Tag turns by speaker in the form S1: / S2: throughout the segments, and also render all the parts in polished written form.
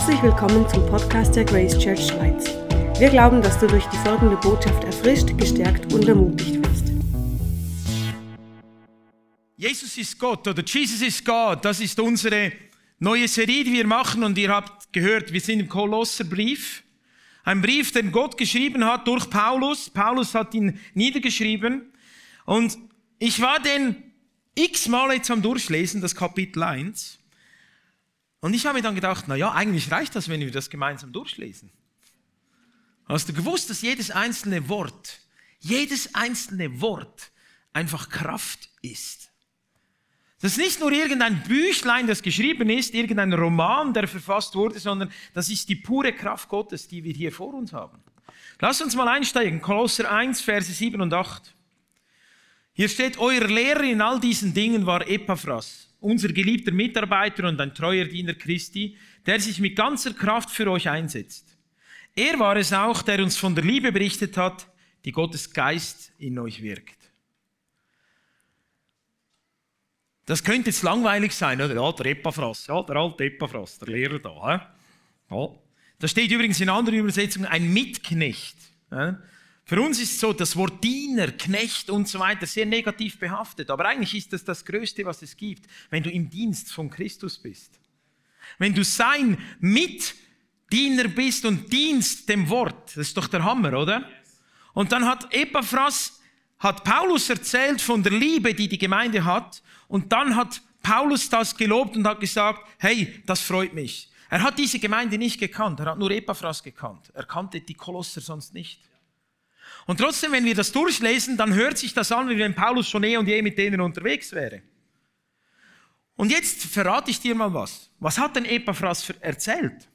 S1: Herzlich willkommen zum Podcast der Grace Church Schweiz. Wir glauben, dass du durch die folgende Botschaft erfrischt, gestärkt und ermutigt wirst.
S2: Jesus ist Gott oder Jesus ist Gott, das ist unsere neue Serie, die wir machen. Und ihr habt gehört, wir sind im Kolosserbrief. Ein Brief, den Gott geschrieben hat durch Paulus. Paulus hat ihn niedergeschrieben. Und ich war den x-mal jetzt am Durchlesen, das Kapitel 1. Und ich habe mir dann gedacht, eigentlich reicht das, wenn wir das gemeinsam durchlesen. Hast du gewusst, dass jedes einzelne Wort einfach Kraft ist? Das ist nicht nur irgendein Büchlein, das geschrieben ist, irgendein Roman, der verfasst wurde, sondern das ist die pure Kraft Gottes, die wir hier vor uns haben. Lass uns mal einsteigen, Kolosser 1, Verse 7 und 8. Hier steht, euer Lehrer in all diesen Dingen war Epaphras, unser geliebter Mitarbeiter und ein treuer Diener Christi, der sich mit ganzer Kraft für euch einsetzt. Er war es auch, der uns von der Liebe berichtet hat, die Gottes Geist in euch wirkt. Das könnte jetzt langweilig sein, oder? Ja, der Epaphras, der alte Epaphras, der Lehrer da. Ja. Da steht übrigens in anderen Übersetzungen ein Mitknecht. Für uns ist so das Wort Diener, Knecht und so weiter sehr negativ behaftet. Aber eigentlich ist das Größte, was es gibt, wenn du im Dienst von Christus bist. Wenn du sein Mitdiener bist und dienst dem Wort. Das ist doch der Hammer, oder? Und dann hat Paulus erzählt von der Liebe, die die Gemeinde hat. Und dann hat Paulus das gelobt und hat gesagt, hey, das freut mich. Er hat diese Gemeinde nicht gekannt, er hat nur Epaphras gekannt. Er kannte die Kolosser sonst nicht. Und trotzdem, wenn wir das durchlesen, dann hört sich das an, wie wenn Paulus schon eh und je mit denen unterwegs wäre. Und jetzt verrate ich dir mal was. Was hat denn Epaphras erzählt?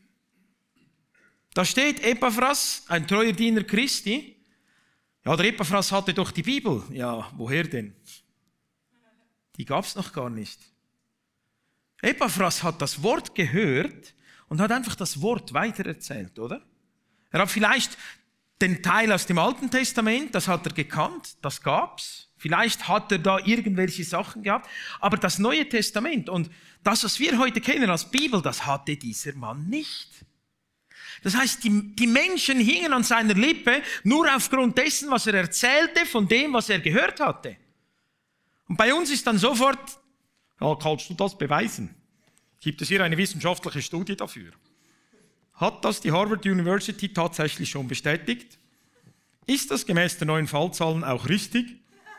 S2: Da steht Epaphras, ein treuer Diener Christi. Ja, der Epaphras hatte doch die Bibel. Ja, woher denn? Die gab es noch gar nicht. Epaphras hat das Wort gehört und hat einfach das Wort weitererzählt, oder? Er hat vielleicht den Teil aus dem Alten Testament, das hat er gekannt, das gab's. Vielleicht hat er da irgendwelche Sachen gehabt. Aber das Neue Testament und das, was wir heute kennen als Bibel, das hatte dieser Mann nicht. Das heißt, die Menschen hingen an seiner Lippe nur aufgrund dessen, was er erzählte, von dem, was er gehört hatte. Und bei uns ist dann sofort, ja, kannst du das beweisen? Gibt es hier eine wissenschaftliche Studie dafür? Hat das die Harvard University tatsächlich schon bestätigt? Ist das gemäß der neuen Fallzahlen auch richtig?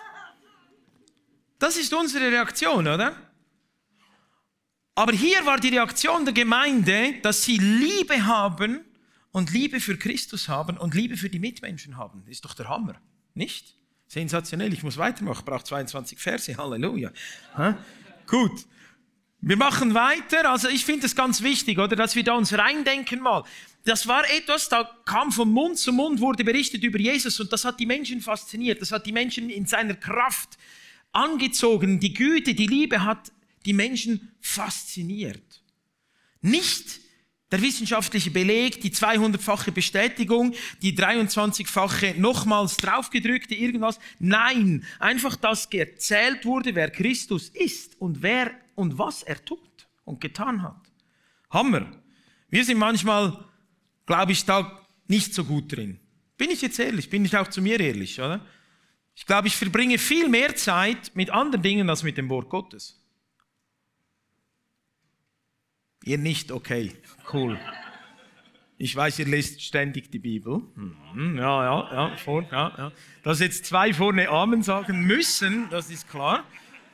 S2: Das ist unsere Reaktion, oder? Aber hier war die Reaktion der Gemeinde, dass sie Liebe haben und Liebe für Christus haben und Liebe für die Mitmenschen haben. Ist doch der Hammer, nicht? Sensationell, ich muss weitermachen, brauche 22 Verse, Halleluja. Gut. Wir machen weiter, also ich finde es ganz wichtig, oder, dass wir da uns reindenken mal. Das war etwas, da kam von Mund zu Mund, wurde berichtet über Jesus und das hat die Menschen fasziniert, das hat die Menschen in seiner Kraft angezogen. Die Güte, die Liebe hat die Menschen fasziniert. Nicht der wissenschaftliche Beleg, die 200-fache Bestätigung, die 23-fache nochmals draufgedrückte irgendwas. Nein, einfach, dass erzählt wurde, wer Christus ist und wer und was er tut und getan hat. Hammer. Wir sind manchmal, glaube ich, da nicht so gut drin. Bin ich jetzt ehrlich? Bin ich auch zu mir ehrlich, oder? Ich glaube, ich verbringe viel mehr Zeit mit anderen Dingen als mit dem Wort Gottes. Ihr nicht, okay, cool. Ich weiß, ihr lest ständig die Bibel. Ja. Dass jetzt zwei vorne Amen sagen müssen, das ist klar.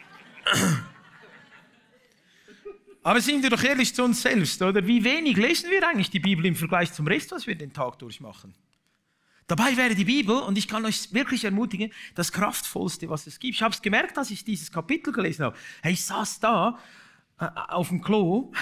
S2: Aber sind wir doch ehrlich zu uns selbst, oder? Wie wenig lesen wir eigentlich die Bibel im Vergleich zum Rest, was wir den Tag durchmachen? Dabei wäre die Bibel, und ich kann euch wirklich ermutigen, das Kraftvollste, was es gibt. Ich habe es gemerkt, als ich dieses Kapitel gelesen habe. Hey, ich saß da auf dem Klo.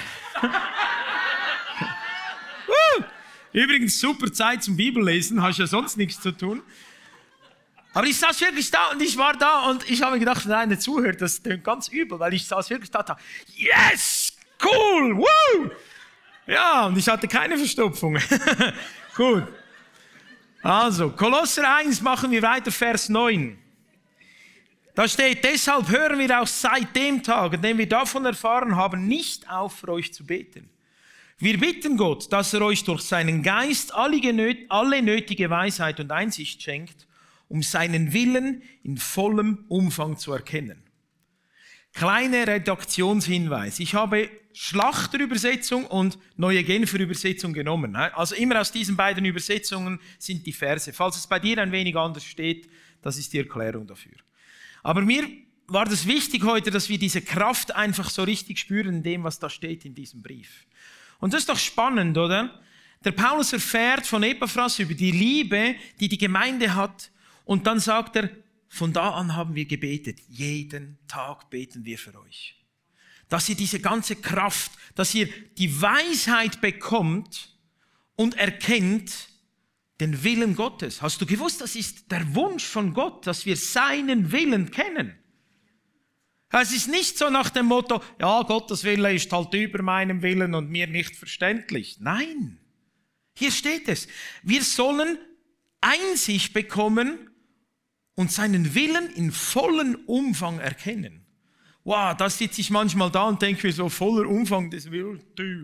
S2: Übrigens super Zeit zum Bibellesen, hast ja sonst nichts zu tun. Aber ich saß wirklich da und ich war da und ich habe mir gedacht, wenn einer zuhört, das klingt ganz übel, weil ich saß wirklich da, yes, cool, woo! Ja, und ich hatte keine Verstopfung. Gut. Also, Kolosser 1 machen wir weiter, Vers 9. Da steht, deshalb hören wir auch seit dem Tag, an dem wir davon erfahren haben, nicht auf, für euch zu beten. Wir bitten Gott, dass er euch durch seinen Geist alle nötige Weisheit und Einsicht schenkt, um seinen Willen in vollem Umfang zu erkennen. Kleiner Redaktionshinweis. Ich habe Schlachter Übersetzung und Neue Genfer Übersetzung genommen. Also immer aus diesen beiden Übersetzungen sind die Verse. Falls es bei dir ein wenig anders steht, das ist die Erklärung dafür. Aber mir war das wichtig heute, dass wir diese Kraft einfach so richtig spüren in dem, was da steht in diesem Brief. Und das ist doch spannend, oder? Der Paulus erfährt von Epaphras über die Liebe, die die Gemeinde hat. Und dann sagt er, von da an haben wir gebetet. Jeden Tag beten wir für euch. Dass ihr diese ganze Kraft, dass ihr die Weisheit bekommt und erkennt den Willen Gottes. Hast du gewusst, das ist der Wunsch von Gott, dass wir seinen Willen kennen? Es ist nicht so nach dem Motto, ja, Gottes Wille ist halt über meinem Willen und mir nicht verständlich. Nein, hier steht es. Wir sollen Einsicht bekommen und seinen Willen in vollem Umfang erkennen. Wow, da sitze ich manchmal da und denke mir so, voller Umfang des Willens.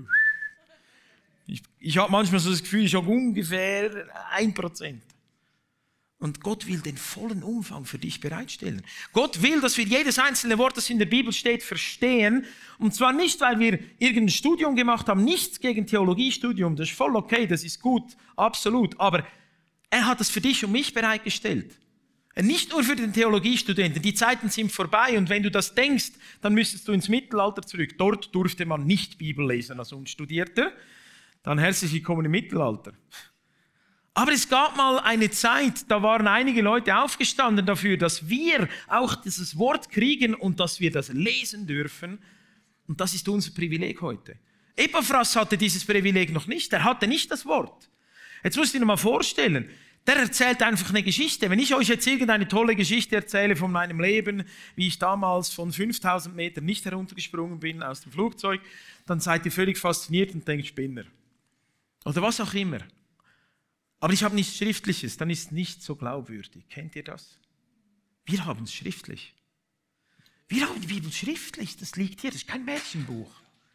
S2: Ich habe manchmal so das Gefühl, ich habe ungefähr 1%. Und Gott will den vollen Umfang für dich bereitstellen. Gott will, dass wir jedes einzelne Wort, das in der Bibel steht, verstehen. Und zwar nicht, weil wir irgendein Studium gemacht haben, nichts gegen Theologiestudium, das ist voll okay, das ist gut, absolut. Aber er hat es für dich und mich bereitgestellt. Nicht nur für den Theologiestudenten, die Zeiten sind vorbei und wenn du das denkst, dann müsstest du ins Mittelalter zurück. Dort durfte man nicht Bibel lesen als Unstudierter. Dann herzlich willkommen im Mittelalter. Aber es gab mal eine Zeit, da waren einige Leute aufgestanden dafür, dass wir auch dieses Wort kriegen und dass wir das lesen dürfen. Und das ist unser Privileg heute. Epaphras hatte dieses Privileg noch nicht. Er hatte nicht das Wort. Jetzt musst du dir mal vorstellen, der erzählt einfach eine Geschichte. Wenn ich euch jetzt irgendeine tolle Geschichte erzähle von meinem Leben, wie ich damals von 5000 Metern nicht heruntergesprungen bin aus dem Flugzeug, dann seid ihr völlig fasziniert und denkt, Spinner. Oder was auch immer. Aber ich habe nichts Schriftliches, dann ist es nicht so glaubwürdig. Kennt ihr das? Wir haben es schriftlich. Wir haben die Bibel schriftlich, das liegt hier, das ist kein Märchenbuch.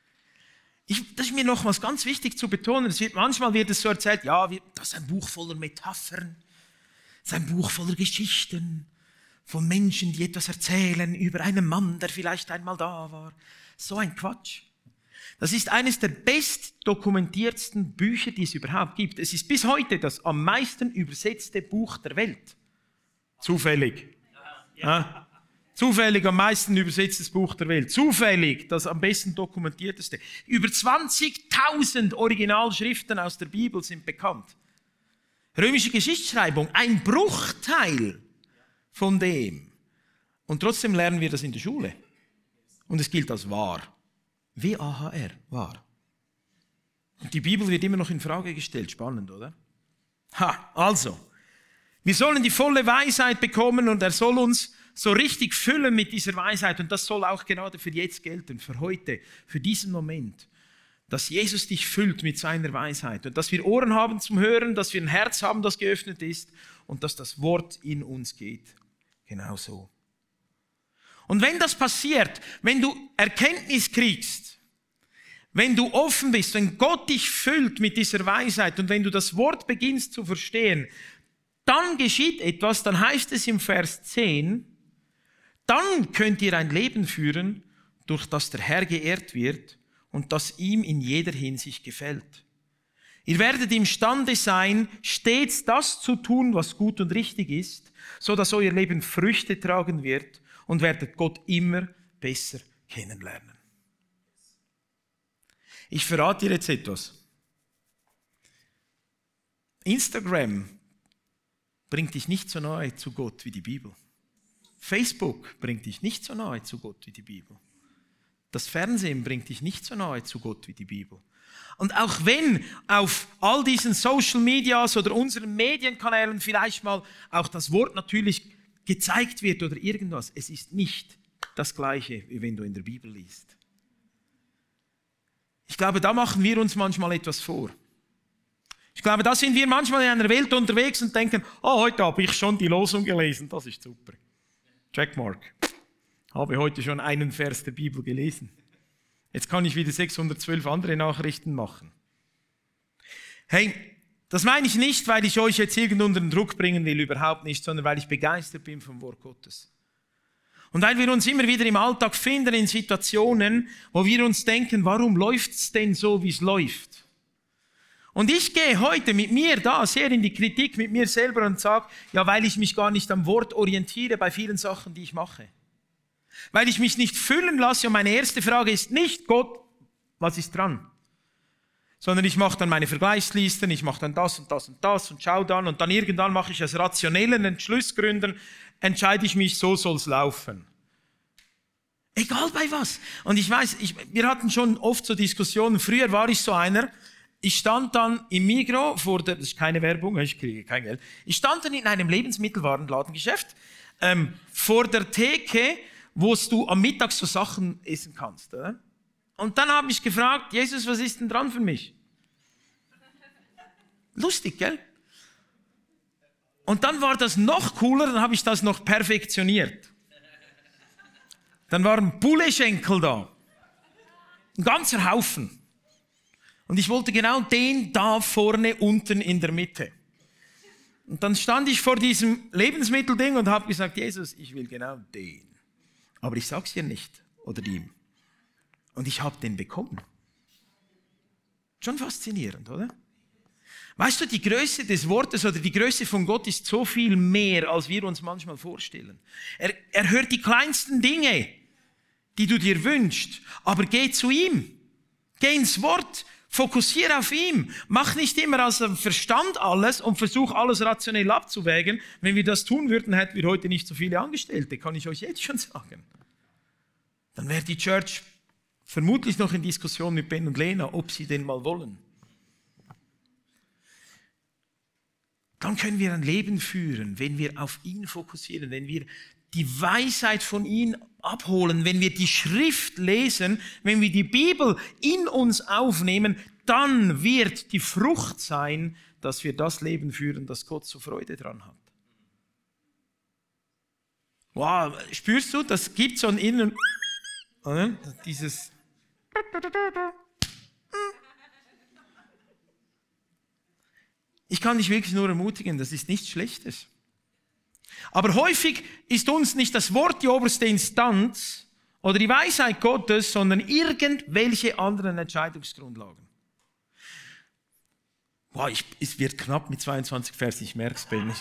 S2: Das ist mir nochmals ganz wichtig zu betonen. Manchmal wird es so erzählt, ja, das ist ein Buch voller Metaphern, das ist ein Buch voller Geschichten von Menschen, die etwas erzählen über einen Mann, der vielleicht einmal da war. So ein Quatsch. Das ist eines der bestdokumentiertsten Bücher, die es überhaupt gibt. Es ist bis heute das am meisten übersetzte Buch der Welt. Zufällig. Ja. Zufällig am meisten übersetztes Buch der Welt. Zufällig das am besten dokumentierteste. Über 20.000 Originalschriften aus der Bibel sind bekannt. Römische Geschichtsschreibung, ein Bruchteil von dem. Und trotzdem lernen wir das in der Schule. Und es gilt als wahr. W-A-H-R, wahr. Und die Bibel wird immer noch in Frage gestellt. Spannend, oder? Also, wir sollen die volle Weisheit bekommen und er soll uns so richtig füllen mit dieser Weisheit. Und das soll auch gerade für jetzt gelten, für heute, für diesen Moment. Dass Jesus dich füllt mit seiner Weisheit und dass wir Ohren haben zum Hören, dass wir ein Herz haben, das geöffnet ist und dass das Wort in uns geht. Genau so. Und wenn das passiert, wenn du Erkenntnis kriegst, wenn du offen bist, wenn Gott dich füllt mit dieser Weisheit und wenn du das Wort beginnst zu verstehen, dann geschieht etwas, dann heißt es im Vers 10, dann könnt ihr ein Leben führen, durch das der Herr geehrt wird und das ihm in jeder Hinsicht gefällt. Ihr werdet imstande sein, stets das zu tun, was gut und richtig ist, so dass euer Leben Früchte tragen wird und werdet Gott immer besser kennenlernen. Ich verrate dir jetzt etwas. Instagram bringt dich nicht so nahe zu Gott wie die Bibel. Facebook bringt dich nicht so nahe zu Gott wie die Bibel. Das Fernsehen bringt dich nicht so nahe zu Gott wie die Bibel. Und auch wenn auf all diesen Social Medias oder unseren Medienkanälen vielleicht mal auch das Wort natürlich gezeigt wird oder irgendwas, es ist nicht das Gleiche, wie wenn du in der Bibel liest. Ich glaube, da machen wir uns manchmal etwas vor. Ich glaube, da sind wir manchmal in einer Welt unterwegs und denken, heute habe ich schon die Losung gelesen, das ist super. Checkmark. Habe heute schon einen Vers der Bibel gelesen. Jetzt kann ich wieder 612 andere Nachrichten machen. Hey, das meine ich nicht, weil ich euch jetzt irgend unter den Druck bringen will, überhaupt nicht, sondern weil ich begeistert bin vom Wort Gottes. Und weil wir uns immer wieder im Alltag finden in Situationen, wo wir uns denken, warum läuft es denn so, wie es läuft? Und ich gehe heute mit mir da sehr in die Kritik mit mir selber und sage, ja, weil ich mich gar nicht am Wort orientiere bei vielen Sachen, die ich mache. Weil ich mich nicht füllen lasse und meine erste Frage ist nicht, Gott, was ist dran? Sondern ich mache dann meine Vergleichslisten, ich mache dann das und das und das und schaue dann und dann irgendwann mache ich aus rationellen Entschlussgründen, entscheide ich mich, so soll es laufen. Egal bei was. Und ich weiß, wir hatten schon oft so Diskussionen, früher war ich so einer, ich stand dann im Migros das ist keine Werbung, ich kriege kein Geld, ich stand dann in einem Lebensmittelwarenladengeschäft vor der Theke, wo du am Mittag so Sachen essen kannst. Oder? Und dann habe ich gefragt, Jesus, was ist denn dran für mich? Lustig, gell? Und dann war das noch cooler, dann habe ich das noch perfektioniert. Dann waren Pouletschenkel da. Ein ganzer Haufen. Und ich wollte genau den da vorne unten in der Mitte. Und dann stand ich vor diesem Lebensmittelding und habe gesagt, Jesus, ich will genau den. Aber ich sag's dir nicht oder ihm. Und ich habe den bekommen. Schon faszinierend, oder? Weißt du, die Größe des Wortes oder die Größe von Gott ist so viel mehr, als wir uns manchmal vorstellen. Er hört die kleinsten Dinge, die du dir wünschst, aber geh zu ihm. Geh ins Wort, fokussiere auf ihm. Mach nicht immer aus dem Verstand alles und versuch alles rationell abzuwägen. Wenn wir das tun würden, hätten wir heute nicht so viele Angestellte, kann ich euch jetzt schon sagen. Dann wäre die Church vermutlich noch in Diskussion mit Ben und Lena, ob sie den mal wollen. Dann können wir ein Leben führen, wenn wir auf ihn fokussieren, wenn wir die Weisheit von ihm abholen, wenn wir die Schrift lesen, wenn wir die Bibel in uns aufnehmen, dann wird die Frucht sein, dass wir das Leben führen, das Gott so Freude dran hat. Wow, spürst du, das gibt so ein Innen, dieses. Ich kann dich wirklich nur ermutigen, das ist nichts Schlechtes. Aber häufig ist uns nicht das Wort die oberste Instanz oder die Weisheit Gottes, sondern irgendwelche anderen Entscheidungsgrundlagen. Wow, es wird knapp mit 22 Versen, ich merke es, Ben.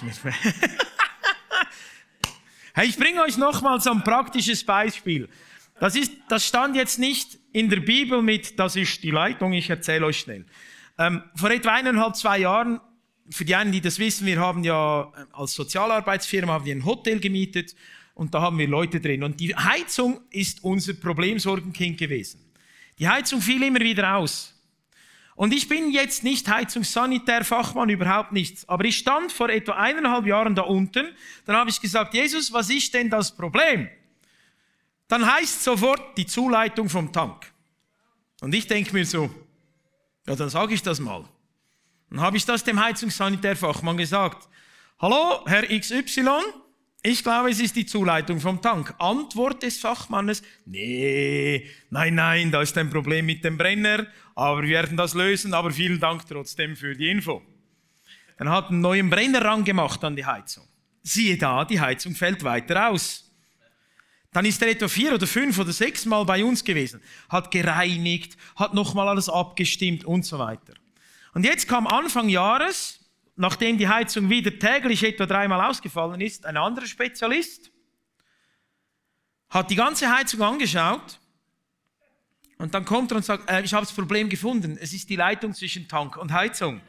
S2: Hey, ich bringe euch nochmal so ein praktisches Beispiel. Das stand jetzt nicht in der Bibel mit, das ist die Leitung, ich erzähle euch schnell. Vor etwa 1,5, 2 Jahren, für die einen, die das wissen, wir haben ja als Sozialarbeitsfirma haben wir ein Hotel gemietet und da haben wir Leute drin. Und die Heizung ist unser Problemsorgenkind gewesen. Die Heizung fiel immer wieder aus. Und ich bin jetzt nicht Heizungssanitärfachmann, überhaupt nichts. Aber ich stand vor etwa 1,5 Jahren da unten, dann habe ich gesagt, Jesus, was ist denn das Problem? Dann heißt sofort die Zuleitung vom Tank. Und ich denke mir so, ja, dann sage ich das mal. Dann habe ich das dem Heizungssanitärfachmann gesagt. Hallo, Herr XY, ich glaube, es ist die Zuleitung vom Tank. Antwort des Fachmannes, nein, da ist ein Problem mit dem Brenner, aber wir werden das lösen, aber vielen Dank trotzdem für die Info. Dann hat einen neuen Brenner rangemacht an die Heizung. Siehe da, die Heizung fällt weiter aus. Dann ist er etwa 4 oder 5 oder 6 Mal bei uns gewesen, hat gereinigt, hat nochmal alles abgestimmt und so weiter. Und jetzt kam Anfang Jahres, nachdem die Heizung wieder täglich etwa 3-mal ausgefallen ist, ein anderer Spezialist, hat die ganze Heizung angeschaut und dann kommt er und sagt, ich habe das Problem gefunden, es ist die Leitung zwischen Tank und Heizung.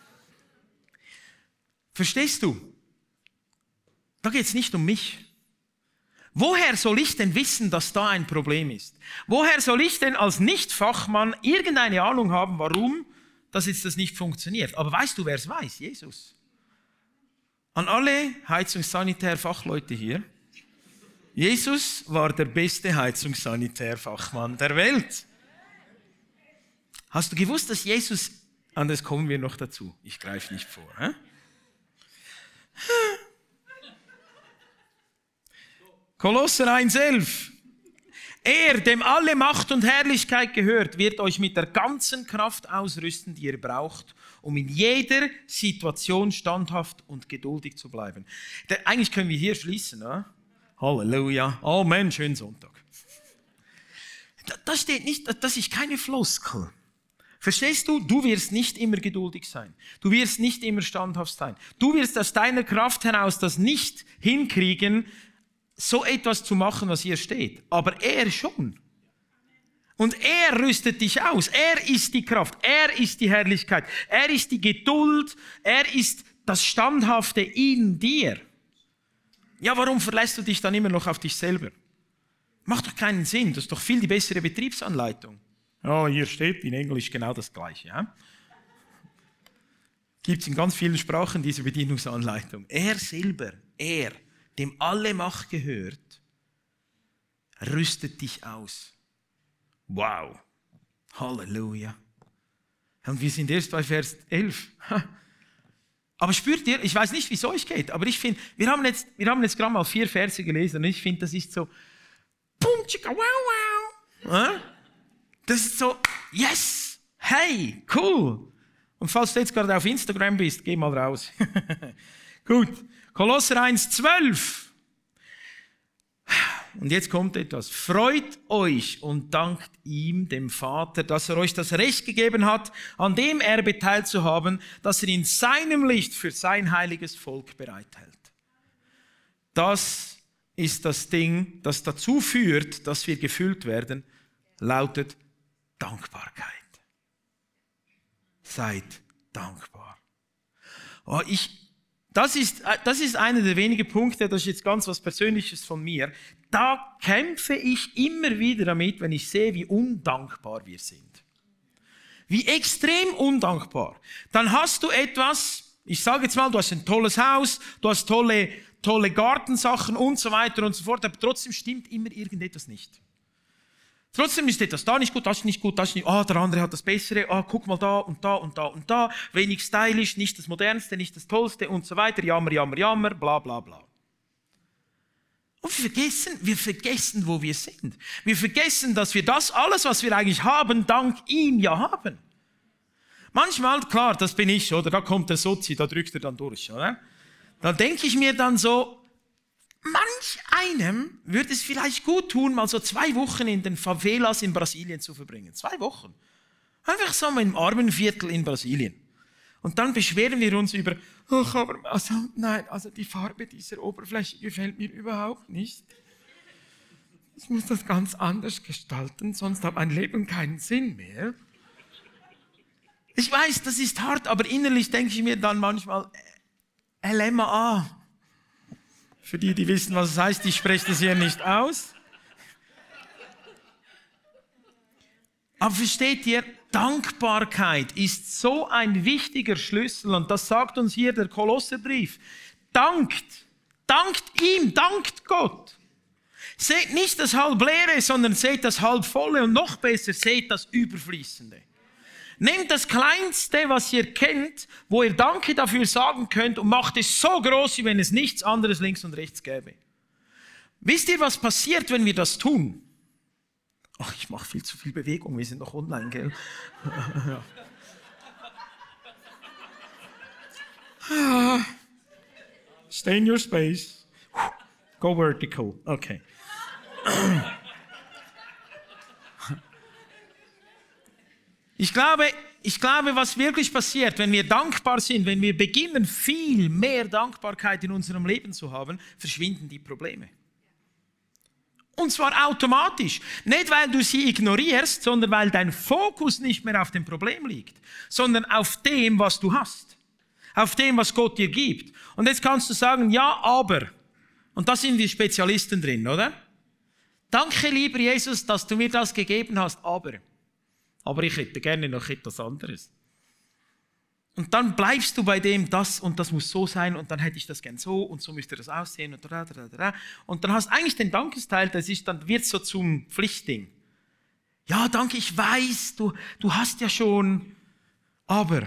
S2: Verstehst du? Da geht es nicht um mich. Woher soll ich denn wissen, dass da ein Problem ist? Woher soll ich denn als Nicht-Fachmann irgendeine Ahnung haben, warum dass jetzt das nicht funktioniert? Aber weißt du, wer es weiß? Jesus. An alle Heizungssanitärfachleute hier. Jesus war der beste Heizungssanitärfachmann der Welt. Hast du gewusst, dass Jesus, an das kommen wir noch dazu, ich greife nicht vor. Kolosser 1,11. Er, dem alle Macht und Herrlichkeit gehört, wird euch mit der ganzen Kraft ausrüsten, die ihr braucht, um in jeder Situation standhaft und geduldig zu bleiben. Eigentlich können wir hier schließen. Ne? Halleluja. Amen. Schönen Sonntag. Das steht nicht, das ist keine Floskel. Verstehst du? Du wirst nicht immer geduldig sein. Du wirst nicht immer standhaft sein. Du wirst aus deiner Kraft heraus das nicht hinkriegen, so etwas zu machen, was hier steht. Aber er schon. Und er rüstet dich aus. Er ist die Kraft. Er ist die Herrlichkeit. Er ist die Geduld. Er ist das Standhafte in dir. Ja, warum verlässt du dich dann immer noch auf dich selber? Macht doch keinen Sinn. Das ist doch viel die bessere Betriebsanleitung. Ja, hier steht in Englisch genau das Gleiche. Ja? Gibt es in ganz vielen Sprachen diese Bedienungsanleitung. Er selber, er, dem alle Macht gehört, rüstet dich aus. Wow. Halleluja. Und wir sind erst bei Vers 11. Aber spürt ihr, ich weiß nicht, wie es euch geht, aber ich finde, wir haben jetzt gerade mal 4 Verse gelesen und ich finde, das ist so, boom, chicka, wow, wow. Das ist so, yes, hey, cool. Und falls du jetzt gerade auf Instagram bist, geh mal raus. Gut, Kolosser 1,12. Und jetzt kommt etwas. Freut euch und dankt ihm, dem Vater, dass er euch das Recht gegeben hat, an dem Erbe teilzuhaben, das er in seinem Licht für sein heiliges Volk bereithält. Das ist das Ding, das dazu führt, dass wir gefüllt werden, lautet Dankbarkeit. Seid dankbar. Oh, das ist einer der wenigen Punkte, das ist jetzt ganz was Persönliches von mir. Da kämpfe ich immer wieder damit, wenn ich sehe, wie undankbar wir sind. Wie extrem undankbar. Dann hast du etwas, ich sage jetzt mal, du hast ein tolles Haus, du hast tolle Gartensachen und so weiter und so fort, aber trotzdem stimmt immer irgendetwas nicht. Trotzdem ist etwas da nicht gut, das ist nicht gut, das ist nicht, der andere hat das Bessere, guck mal da und da und da und da, wenig stylisch, nicht das Modernste, nicht das Tollste und so weiter, jammer, jammer, jammer, bla bla bla. Und wir vergessen, wo wir sind. Wir vergessen, dass wir das alles, was wir eigentlich haben, dank ihm ja haben. Manchmal, klar, das bin ich, oder? Da kommt der Sozi, da drückt er dann durch, oder? Da denke ich mir dann so, manch einem würde es vielleicht gut tun, mal so 2 Wochen in den Favelas in Brasilien zu verbringen. 2 Wochen. Einfach so mal im Armenviertel in Brasilien. Und dann beschweren wir uns über, also die Farbe dieser Oberfläche gefällt mir überhaupt nicht. Ich muss das ganz anders gestalten, sonst hat mein Leben keinen Sinn mehr. Ich weiß, das ist hart, aber innerlich denke ich mir dann manchmal, LMA. Für die wissen, was es heißt, ich spreche das hier nicht aus. Aber versteht ihr, Dankbarkeit ist so ein wichtiger Schlüssel und das sagt uns hier der Kolosserbrief. Dankt ihm, dankt Gott. Seht nicht das Halbleere, sondern seht das Halbvolle und noch besser, seht das Überfließende. Nehmt das Kleinste, was ihr kennt, wo ihr Danke dafür sagen könnt und macht es so groß, wie wenn es nichts anderes links und rechts gäbe. Wisst ihr, was passiert, wenn wir das tun? Ach, ich mache viel zu viel Bewegung, wir sind noch online, gell? Ja. Stay in your space. Go vertical. Okay. Ich glaube, was wirklich passiert, wenn wir dankbar sind, wenn wir beginnen, viel mehr Dankbarkeit in unserem Leben zu haben, verschwinden die Probleme. Und zwar automatisch. Nicht, weil du sie ignorierst, sondern weil dein Fokus nicht mehr auf dem Problem liegt, sondern auf dem, was du hast. Auf dem, was Gott dir gibt. Und jetzt kannst du sagen, ja, aber. Und da sind wir Spezialisten drin, oder? Danke, lieber Jesus, dass du mir das gegeben hast, aber ich hätte gerne noch etwas anderes. Und dann bleibst du bei dem, das und das muss so sein und dann hätte ich das gern so und so müsste das aussehen und und dann hast du eigentlich den Dankesteil, dann wird so zum Pflichtding. Ja, danke, ich weiß, du hast ja schon, aber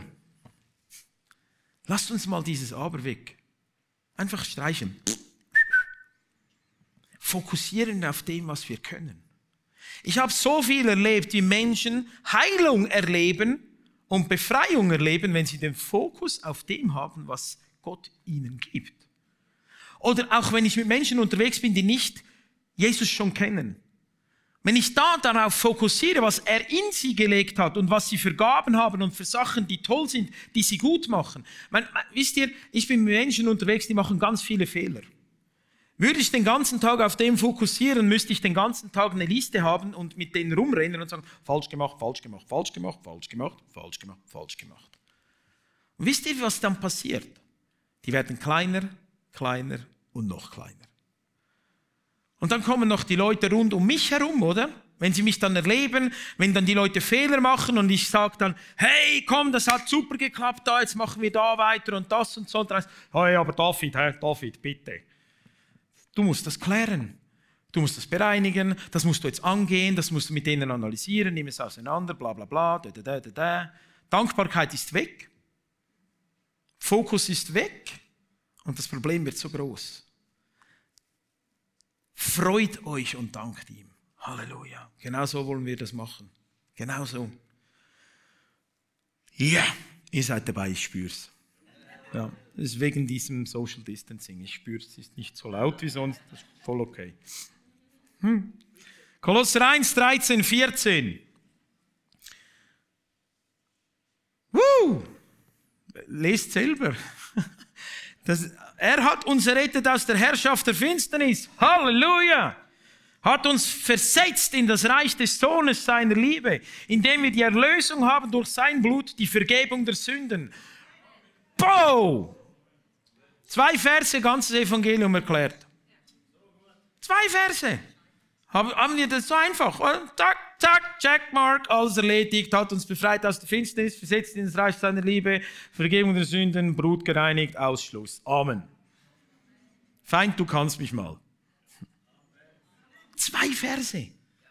S2: lasst uns mal dieses Aber weg. Einfach streichen. Fokussieren auf dem, was wir können. Ich habe so viel erlebt, wie Menschen Heilung erleben und Befreiung erleben, wenn sie den Fokus auf dem haben, was Gott ihnen gibt. Oder auch wenn ich mit Menschen unterwegs bin, die nicht Jesus schon kennen. Wenn ich da darauf fokussiere, was er in sie gelegt hat und was sie für Gaben haben und für Sachen, die toll sind, die sie gut machen. Wisst ihr, ich bin mit Menschen unterwegs, die machen ganz viele Fehler. Würde ich den ganzen Tag auf dem fokussieren, müsste ich den ganzen Tag eine Liste haben und mit denen rumrennen und sagen, falsch gemacht, falsch gemacht, falsch gemacht, falsch gemacht, falsch gemacht, falsch gemacht. Und wisst ihr, was dann passiert? Die werden kleiner, kleiner und noch kleiner. Und dann kommen noch die Leute rund um mich herum, oder? Wenn sie mich dann erleben, wenn dann die Leute Fehler machen und ich sage dann, hey, komm, das hat super geklappt, da, jetzt machen wir da weiter und das und so. Und dann heißt, hey, aber David, bitte. Du musst das klären. Du musst das bereinigen, das musst du jetzt angehen, das musst du mit denen analysieren, nimm es auseinander, bla bla bla, da. Dankbarkeit ist weg. Fokus ist weg und das Problem wird so groß. Freut euch und dankt ihm. Halleluja. Genau so wollen wir das machen. Genau so. Ja, ihr seid dabei, ich spür's. Ja, das ist wegen diesem Social Distancing. Ich spür's, es ist nicht so laut wie sonst, das ist voll okay. Kolosser 1, 13, 14. Lest selber. Er hat uns errettet aus der Herrschaft der Finsternis. Halleluja! Hat uns versetzt in das Reich des Sohnes seiner Liebe, indem wir die Erlösung haben durch sein Blut, die Vergebung der Sünden. Boah! 2 Verse, ganzes Evangelium erklärt. 2 Verse. Haben wir das so einfach? Zack, zack, Checkmark, alles erledigt, hat uns befreit aus der Finsternis, versetzt in das Reich seiner Liebe, Vergebung der Sünden, Blut gereinigt, Ausschluss. Amen. Feind, du kannst mich mal. 2 Verse.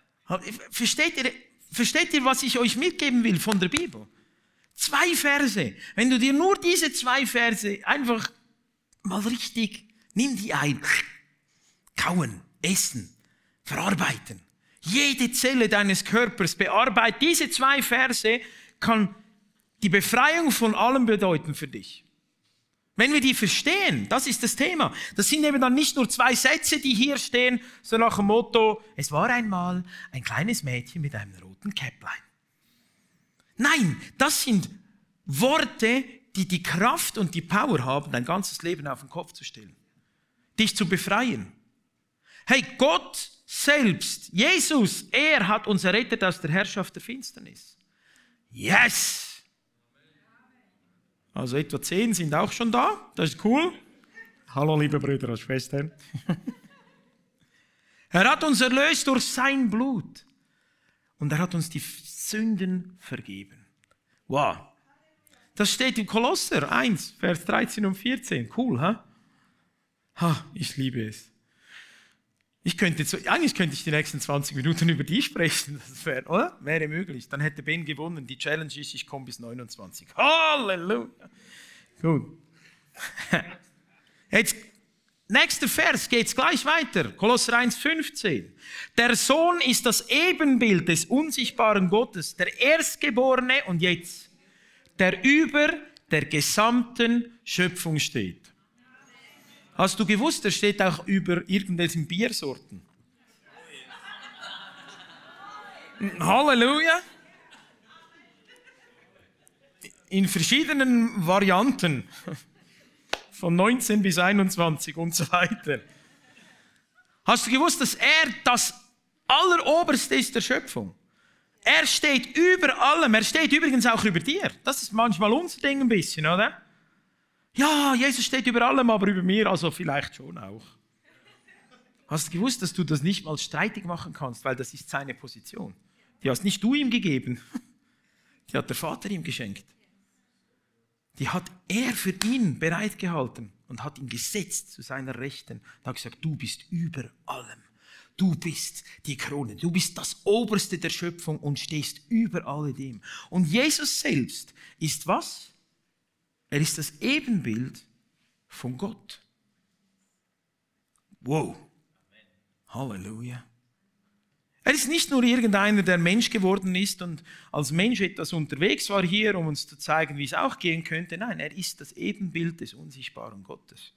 S2: Versteht ihr, was ich euch mitgeben will von der Bibel? 2 Verse. Wenn du dir nur diese 2 Verse einfach mal richtig, nimm die ein, kauen, essen, verarbeiten. Jede Zelle deines Körpers bearbeitet. Diese 2 Verse kann die Befreiung von allem bedeuten für dich. Wenn wir die verstehen, das ist das Thema. Das sind eben dann nicht nur 2 Sätze, die hier stehen, so nach dem Motto, es war einmal ein kleines Mädchen mit einem roten Käpplein. Nein, das sind Worte, die die Kraft und die Power haben, dein ganzes Leben auf den Kopf zu stellen. Dich zu befreien. Hey, Gott selbst, Jesus, er hat uns errettet aus der Herrschaft der Finsternis. Yes! Also etwa 10 sind auch schon da. Das ist cool. Hallo, liebe Brüder und Schwestern. Er hat uns erlöst durch sein Blut. Und er hat uns die Sünden vergeben. Wow. Das steht in Kolosser 1, Vers 13 und 14. Cool, ha? Ich liebe es. Eigentlich könnte ich die nächsten 20 Minuten über die sprechen. Das wäre möglich. Dann hätte Ben gewonnen. Die Challenge ist, ich komme bis 29. Halleluja. Gut. Jetzt, nächster Vers, geht's gleich weiter. Kolosser 1, 15. Der Sohn ist das Ebenbild des unsichtbaren Gottes, der Erstgeborene und jetzt, der über der gesamten Schöpfung steht. Hast du gewusst, er steht auch über irgendwelchen Biersorten? Halleluja! In verschiedenen Varianten. Von 19 bis 21 und so weiter. Hast du gewusst, dass er das Alleroberste ist der Schöpfung? Er steht über allem. Er steht übrigens auch über dir. Das ist manchmal unser Ding ein bisschen, oder? Ja, Jesus steht über allem, aber über mir, also vielleicht schon auch. Hast du gewusst, dass du das nicht mal streitig machen kannst, weil das ist seine Position. Die hast nicht du ihm gegeben, die hat der Vater ihm geschenkt. Die hat er für ihn bereitgehalten und hat ihn gesetzt zu seiner Rechten. Und hat gesagt, du bist über allem. Du bist die Krone, du bist das Oberste der Schöpfung und stehst über alledem. Und Jesus selbst ist was? Er ist das Ebenbild von Gott. Wow. Halleluja. Er ist nicht nur irgendeiner, der Mensch geworden ist und als Mensch etwas unterwegs war hier, um uns zu zeigen, wie es auch gehen könnte. Nein, er ist das Ebenbild des unsichtbaren Gottes.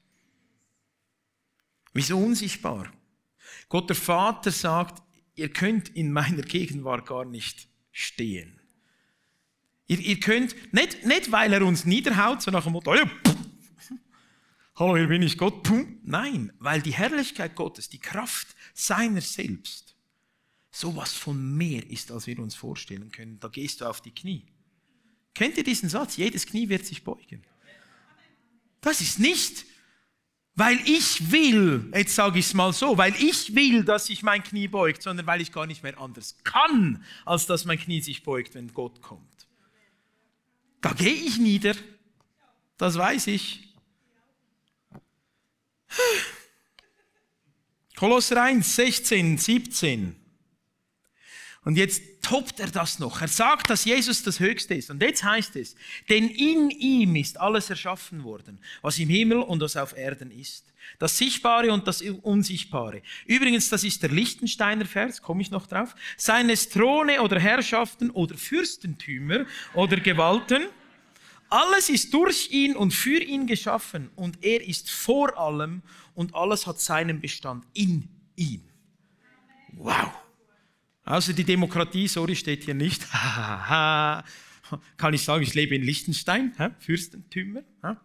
S2: Wieso unsichtbar? Gott der Vater sagt, ihr könnt in meiner Gegenwart gar nicht stehen. Ihr könnt, nicht weil er uns niederhaut, so nach dem Motto, hallo, hier bin ich Gott. Nein, weil die Herrlichkeit Gottes, die Kraft seiner selbst, sowas von mehr ist, als wir uns vorstellen können. Da gehst du auf die Knie. Kennt ihr diesen Satz? Jedes Knie wird sich beugen. Das ist nicht, weil ich will, jetzt sage ich es mal so, weil ich will, dass sich mein Knie beugt, sondern weil ich gar nicht mehr anders kann, als dass mein Knie sich beugt, wenn Gott kommt. Da gehe ich nieder. Das weiß ich. Kolosser 1, 16, 17. Und jetzt toppt er das noch. Er sagt, dass Jesus das Höchste ist. Und jetzt heißt es, denn in ihm ist alles erschaffen worden, was im Himmel und was auf Erden ist. Das Sichtbare und das Unsichtbare. Übrigens, das ist der Lichtensteiner Vers, komme ich noch drauf. Seien es Throne oder Herrschaften oder Fürstentümer oder Gewalten. Alles ist durch ihn und für ihn geschaffen. Und er ist vor allem und alles hat seinen Bestand in ihm. Wow. Außer die Demokratie, sorry, steht hier nicht. Kann ich sagen, ich lebe in Liechtenstein, Fürstentümer.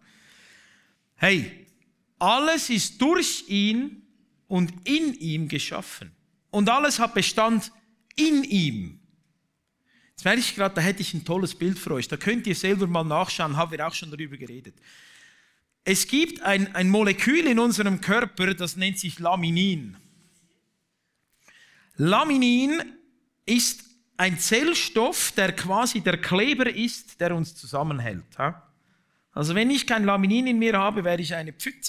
S2: Hey, alles ist durch ihn und in ihm geschaffen. Und alles hat Bestand in ihm. Jetzt merke ich gerade, da hätte ich ein tolles Bild für euch. Da könnt ihr selber mal nachschauen, haben wir auch schon darüber geredet. Es gibt ein Molekül in unserem Körper, das nennt sich Laminin. Laminin ist ein Zellstoff, der quasi der Kleber ist, der uns zusammenhält. Also wenn ich kein Laminin in mir habe, wäre ich eine Pfütze.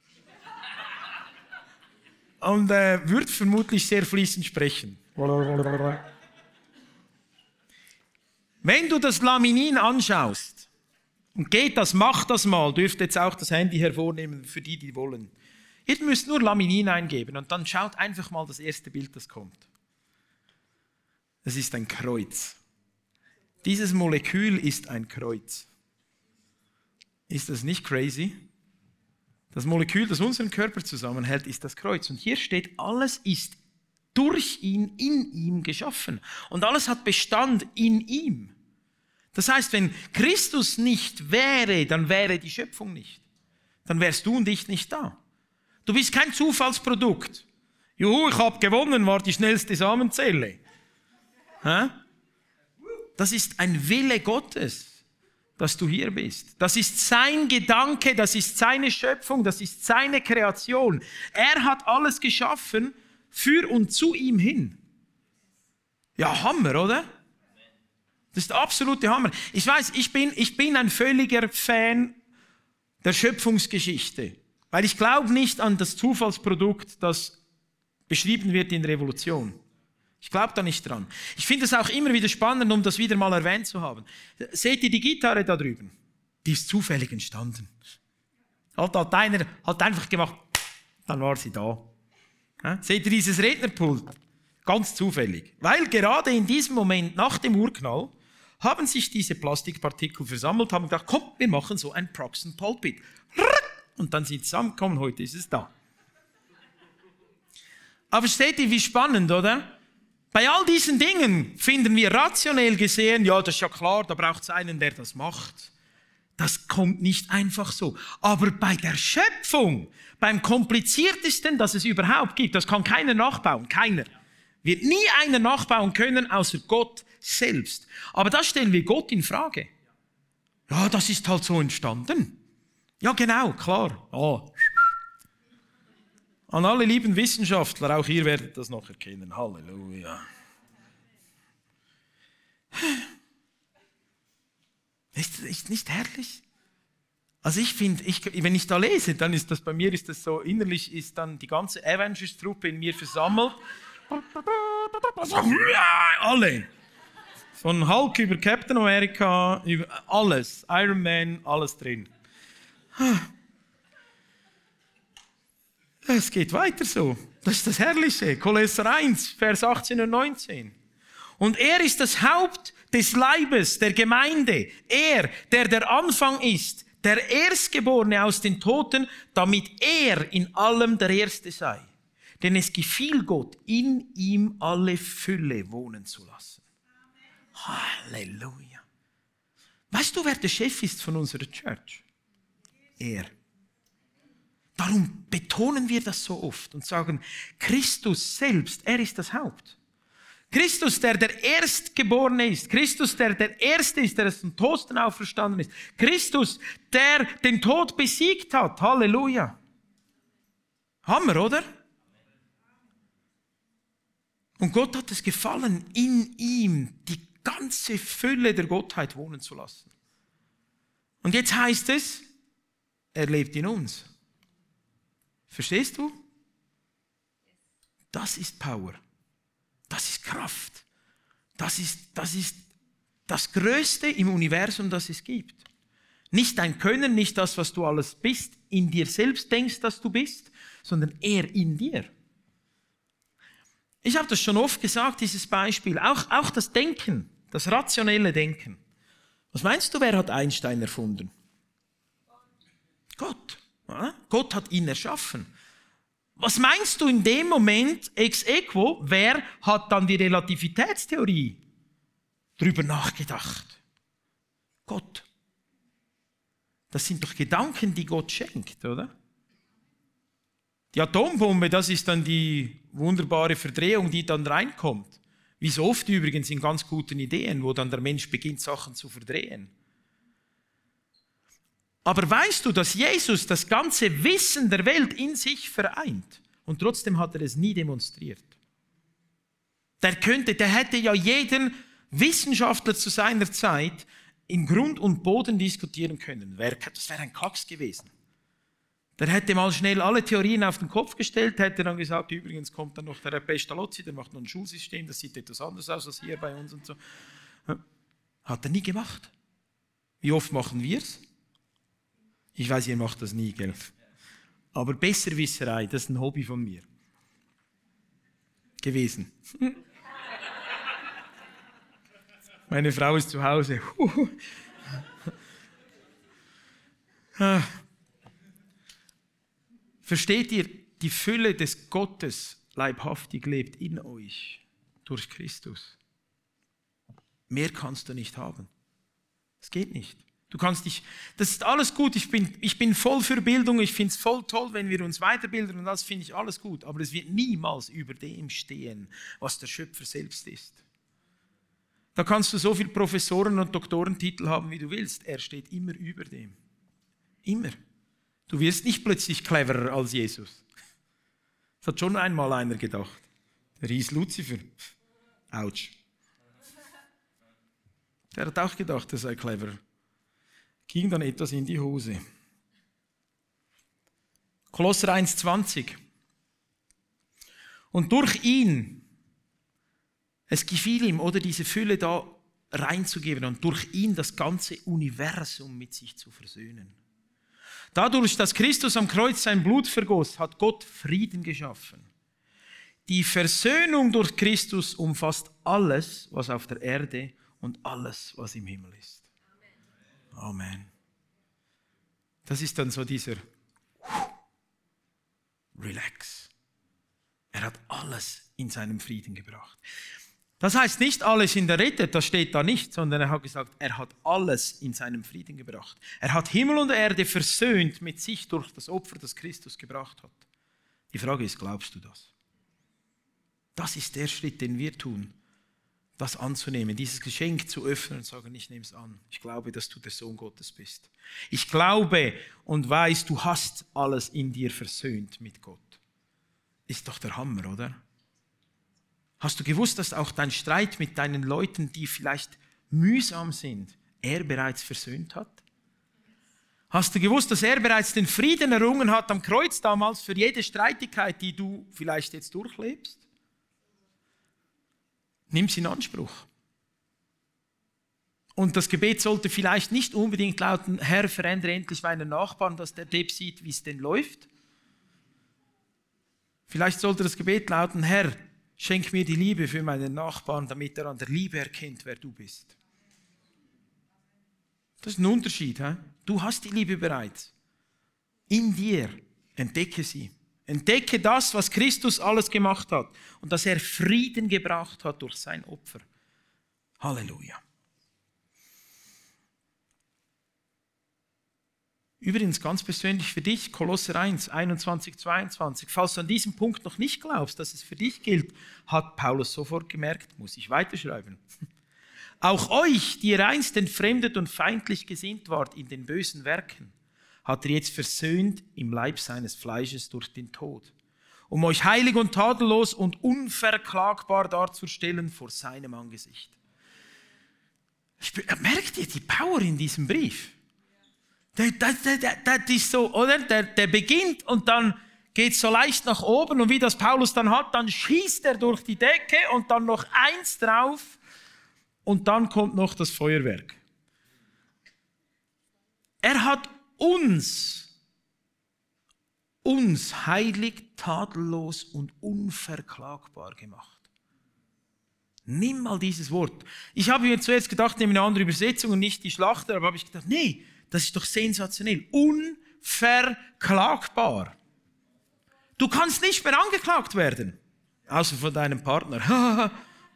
S2: Und würde vermutlich sehr fließend sprechen. Wenn du das Laminin anschaust, und geht das, macht das mal, dürft jetzt auch das Handy hervornehmen, für die, die wollen. Ihr müsst nur Laminin eingeben und dann schaut einfach mal das erste Bild, das kommt. Es ist ein Kreuz. Dieses Molekül ist ein Kreuz. Ist das nicht crazy? Das Molekül, das unseren Körper zusammenhält, ist das Kreuz. Und hier steht, alles ist durch ihn, in ihm geschaffen. Und alles hat Bestand in ihm. Das heißt, wenn Christus nicht wäre, dann wäre die Schöpfung nicht. Dann wärst du und ich nicht da. Du bist kein Zufallsprodukt. Juhu, ich habe gewonnen, war die schnellste Samenzelle. Das ist ein Wille Gottes, dass du hier bist. Das ist sein Gedanke, das ist seine Schöpfung, das ist seine Kreation. Er hat alles geschaffen für und zu ihm hin. Ja, Hammer, oder? Das ist der absolute Hammer. Ich weiß, ich bin ein völliger Fan der Schöpfungsgeschichte, weil ich glaube nicht an das Zufallsprodukt, das beschrieben wird in Revolution. Ich glaube da nicht dran. Ich finde es auch immer wieder spannend, um das wieder mal erwähnt zu haben. Seht ihr die Gitarre da drüben? Die ist zufällig entstanden. Hat einer einfach gemacht, dann war sie da. Seht ihr dieses Rednerpult? Ganz zufällig. Weil gerade in diesem Moment, nach dem Urknall, haben sich diese Plastikpartikel versammelt, haben gedacht, komm, wir machen so ein Proxen Pulpit. Und dann sind sie zusammengekommen, heute ist es da. Aber versteht ihr, wie spannend, oder? Bei all diesen Dingen finden wir rationell gesehen, ja, das ist ja klar, da braucht es einen, der das macht. Das kommt nicht einfach so. Aber bei der Schöpfung, beim kompliziertesten, das es überhaupt gibt, das kann keiner nachbauen, keiner. Wird nie einer nachbauen können, außer Gott selbst. Aber da stellen wir Gott in Frage. Ja, das ist halt so entstanden. Ja, genau, klar. Oh. An alle lieben Wissenschaftler, auch ihr werdet das noch erkennen. Halleluja. Ist nicht herrlich? Also ich finde, wenn ich da lese, dann ist das bei mir, ist das so, innerlich ist dann die ganze Avengers-Truppe in mir versammelt. Alle. Von Hulk über Captain America, über alles. Iron Man, alles drin. Es geht weiter so. Das ist das Herrliche. Kolosser 1, Vers 18 und 19. Und er ist das Haupt des Leibes, der Gemeinde. Er, der der Anfang ist, der Erstgeborene aus den Toten, damit er in allem der Erste sei. Denn es gefiel Gott, in ihm alle Fülle wohnen zu lassen. Halleluja. Weißt du, wer der Chef ist von unserer Church? Er. Darum betonen wir das so oft und sagen, Christus selbst, er ist das Haupt. Christus, der der Erstgeborene ist. Christus, der der Erste ist, der aus den Toten auferstanden ist. Christus, der den Tod besiegt hat. Halleluja. Hammer, oder? Und Gott hat es gefallen, in ihm die ganze Fülle der Gottheit wohnen zu lassen. Und jetzt heißt es, er lebt in uns. Verstehst du? Das ist Power. Das ist Kraft. Das ist das Größte im Universum, das es gibt. Nicht dein Können, nicht das, was du alles bist, in dir selbst denkst, dass du bist, sondern er in dir. Ich habe das schon oft gesagt, dieses Beispiel. Auch das Denken, das rationelle Denken. Was meinst du, wer hat Einstein erfunden? Gott. Ja? Gott hat ihn erschaffen. Was meinst du in dem Moment ex aequo, wer hat dann die Relativitätstheorie drüber nachgedacht? Gott. Das sind doch Gedanken, die Gott schenkt, oder? Die Atombombe, das ist dann die wunderbare Verdrehung, die dann reinkommt. Wie so oft übrigens in ganz guten Ideen, wo dann der Mensch beginnt, Sachen zu verdrehen. Aber weißt du, dass Jesus das ganze Wissen der Welt in sich vereint und trotzdem hat er es nie demonstriert? Der hätte ja jeden Wissenschaftler zu seiner Zeit in Grund und Boden diskutieren können. Das wäre ein Klacks gewesen. Der hätte mal schnell alle Theorien auf den Kopf gestellt, hätte dann gesagt, übrigens kommt dann noch der Pestalozzi, der macht noch ein Schulsystem, das sieht etwas anders aus als hier bei uns und so. Hat er nie gemacht. Wie oft machen wir es? Ich weiß, ihr macht das nie, gell? Aber Besserwisserei, das ist ein Hobby von mir. Gewesen. Meine Frau ist zu Hause. Versteht ihr, die Fülle des Gottes leibhaftig lebt in euch durch Christus. Mehr kannst du nicht haben. Es geht nicht. Du kannst dich, das ist alles gut, ich bin voll für Bildung, ich finde es voll toll, wenn wir uns weiterbilden und das finde ich alles gut, aber es wird niemals über dem stehen, was der Schöpfer selbst ist. Da kannst du so viele Professoren- und Doktorentitel haben, wie du willst, er steht immer über dem. Immer. Du wirst nicht plötzlich cleverer als Jesus. Das hat schon einmal einer gedacht. Der hieß Luzifer. Autsch. Der hat auch gedacht, er sei cleverer. Ging dann etwas in die Hose. Kolosser 1,20. Und durch ihn, es gefiel ihm, oder diese Fülle da reinzugeben und durch ihn das ganze Universum mit sich zu versöhnen. Dadurch, dass Christus am Kreuz sein Blut vergoss, hat Gott Frieden geschaffen. Die Versöhnung durch Christus umfasst alles, was auf der Erde und alles, was im Himmel ist. Amen. Das ist dann so dieser Relax. Er hat alles in seinem Frieden gebracht. Das heißt nicht, alles in der Rette, das steht da nicht, sondern er hat gesagt, er hat alles in seinem Frieden gebracht. Er hat Himmel und Erde versöhnt mit sich durch das Opfer, das Christus gebracht hat. Die Frage ist, glaubst du das? Das ist der Schritt, den wir tun, das anzunehmen, dieses Geschenk zu öffnen und sagen, ich nehme es an. Ich glaube, dass du der Sohn Gottes bist. Ich glaube und weiß, du hast alles in dir versöhnt mit Gott. Ist doch der Hammer, oder? Hast du gewusst, dass auch dein Streit mit deinen Leuten, die vielleicht mühsam sind, er bereits versöhnt hat? Hast du gewusst, dass er bereits den Frieden errungen hat am Kreuz damals für jede Streitigkeit, die du vielleicht jetzt durchlebst? Nimm es in Anspruch. Und das Gebet sollte vielleicht nicht unbedingt lauten, Herr, verändere endlich meinen Nachbarn, dass der Depp sieht, wie es denn läuft. Vielleicht sollte das Gebet lauten: Herr, schenk mir die Liebe für meinen Nachbarn, damit er an der Liebe erkennt, wer du bist. Das ist ein Unterschied. He? Du hast die Liebe bereits. In dir. Entdecke sie. Entdecke das, was Christus alles gemacht hat und dass er Frieden gebracht hat durch sein Opfer. Halleluja. Übrigens ganz persönlich für dich, Kolosser 1, 21, 22. Falls du an diesem Punkt noch nicht glaubst, dass es für dich gilt, hat Paulus sofort gemerkt, muss ich weiterschreiben. Auch euch, die ihr einst entfremdet und feindlich gesinnt wart in den bösen Werken, hat er jetzt versöhnt im Leib seines Fleisches durch den Tod, um euch heilig und tadellos und unverklagbar darzustellen vor seinem Angesicht. Merkt ihr die Power in diesem Brief? Das ist so, oder? Der beginnt und dann geht es so leicht nach oben und wie das Paulus dann hat, dann schießt er durch die Decke und dann noch eins drauf und dann kommt noch das Feuerwerk. Er hat uns heilig, tadellos und unverklagbar gemacht. Nimm mal dieses Wort. Ich habe mir zuerst gedacht, nehme eine andere Übersetzung und nicht die Schlachter, aber habe ich gedacht, nee, das ist doch sensationell. Unverklagbar. Du kannst nicht mehr angeklagt werden, außer von deinem Partner.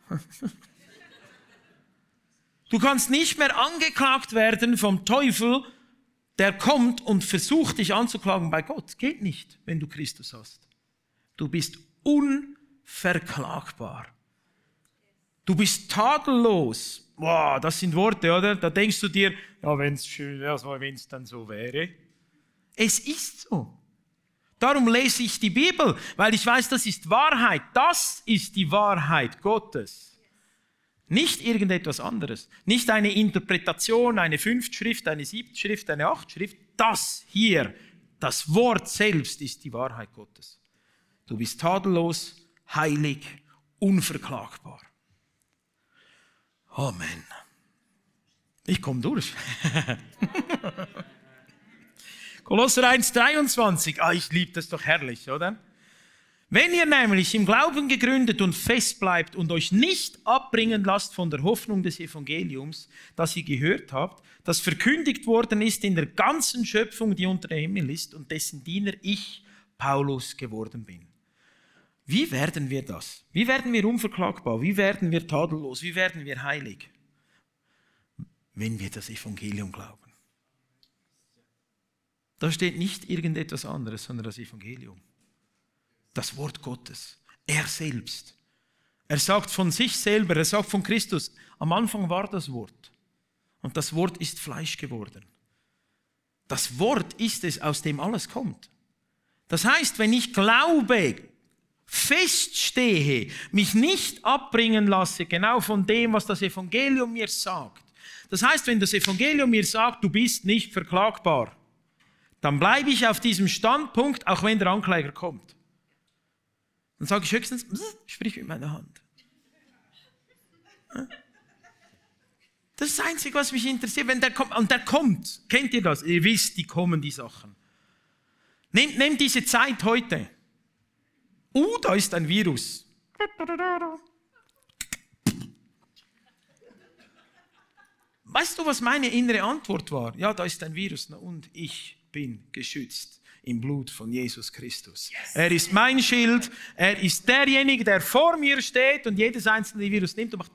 S2: Du kannst nicht mehr angeklagt werden vom Teufel, der kommt und versucht, dich anzuklagen bei Gott. Geht nicht, wenn du Christus hast. Du bist unverklagbar. Du bist tadellos. Wow, das sind Worte, oder? Da denkst du dir, ja, wenn es dann so wäre. Es ist so. Darum lese ich die Bibel, weil ich weiß, das ist Wahrheit. Das ist die Wahrheit Gottes. Nicht irgendetwas anderes. Nicht eine Interpretation, eine 5. Schrift, eine 7. Schrift, eine 8. Schrift. Das hier, das Wort selbst ist die Wahrheit Gottes. Du bist tadellos, heilig, unverklagbar. Amen. Ich komme durch. Kolosser 1, 23. Ich liebe das doch herrlich, oder? Wenn ihr nämlich im Glauben gegründet und fest bleibt und euch nicht abbringen lasst von der Hoffnung des Evangeliums, das ihr gehört habt, das verkündigt worden ist in der ganzen Schöpfung, die unter dem Himmel ist und dessen Diener ich, Paulus, geworden bin. Wie werden wir das? Wie werden wir unverklagbar? Wie werden wir tadellos? Wie werden wir heilig? Wenn wir das Evangelium glauben. Da steht nicht irgendetwas anderes, sondern das Evangelium. Das Wort Gottes. Er selbst. Er sagt von sich selber, er sagt von Christus, am Anfang war das Wort. Und das Wort ist Fleisch geworden. Das Wort ist es, aus dem alles kommt. Das heißt, wenn ich glaube, feststehe, mich nicht abbringen lasse, genau von dem, was das Evangelium mir sagt. Das heißt, wenn das Evangelium mir sagt, du bist nicht verklagbar, dann bleibe ich auf diesem Standpunkt, auch wenn der Ankläger kommt. Dann sage ich höchstens, sprich mit meiner Hand. Das ist das Einzige, was mich interessiert. Wenn der kommt, und der kommt, kennt ihr das? Ihr wisst, die kommen, die Sachen. Nehmt diese Zeit heute. Da ist ein Virus. Weißt du, was meine innere Antwort war? Ja, da ist ein Virus. Und ich bin geschützt im Blut von Jesus Christus. Yes. Er ist mein Schild. Er ist derjenige, der vor mir steht und jedes einzelne Virus nimmt und macht.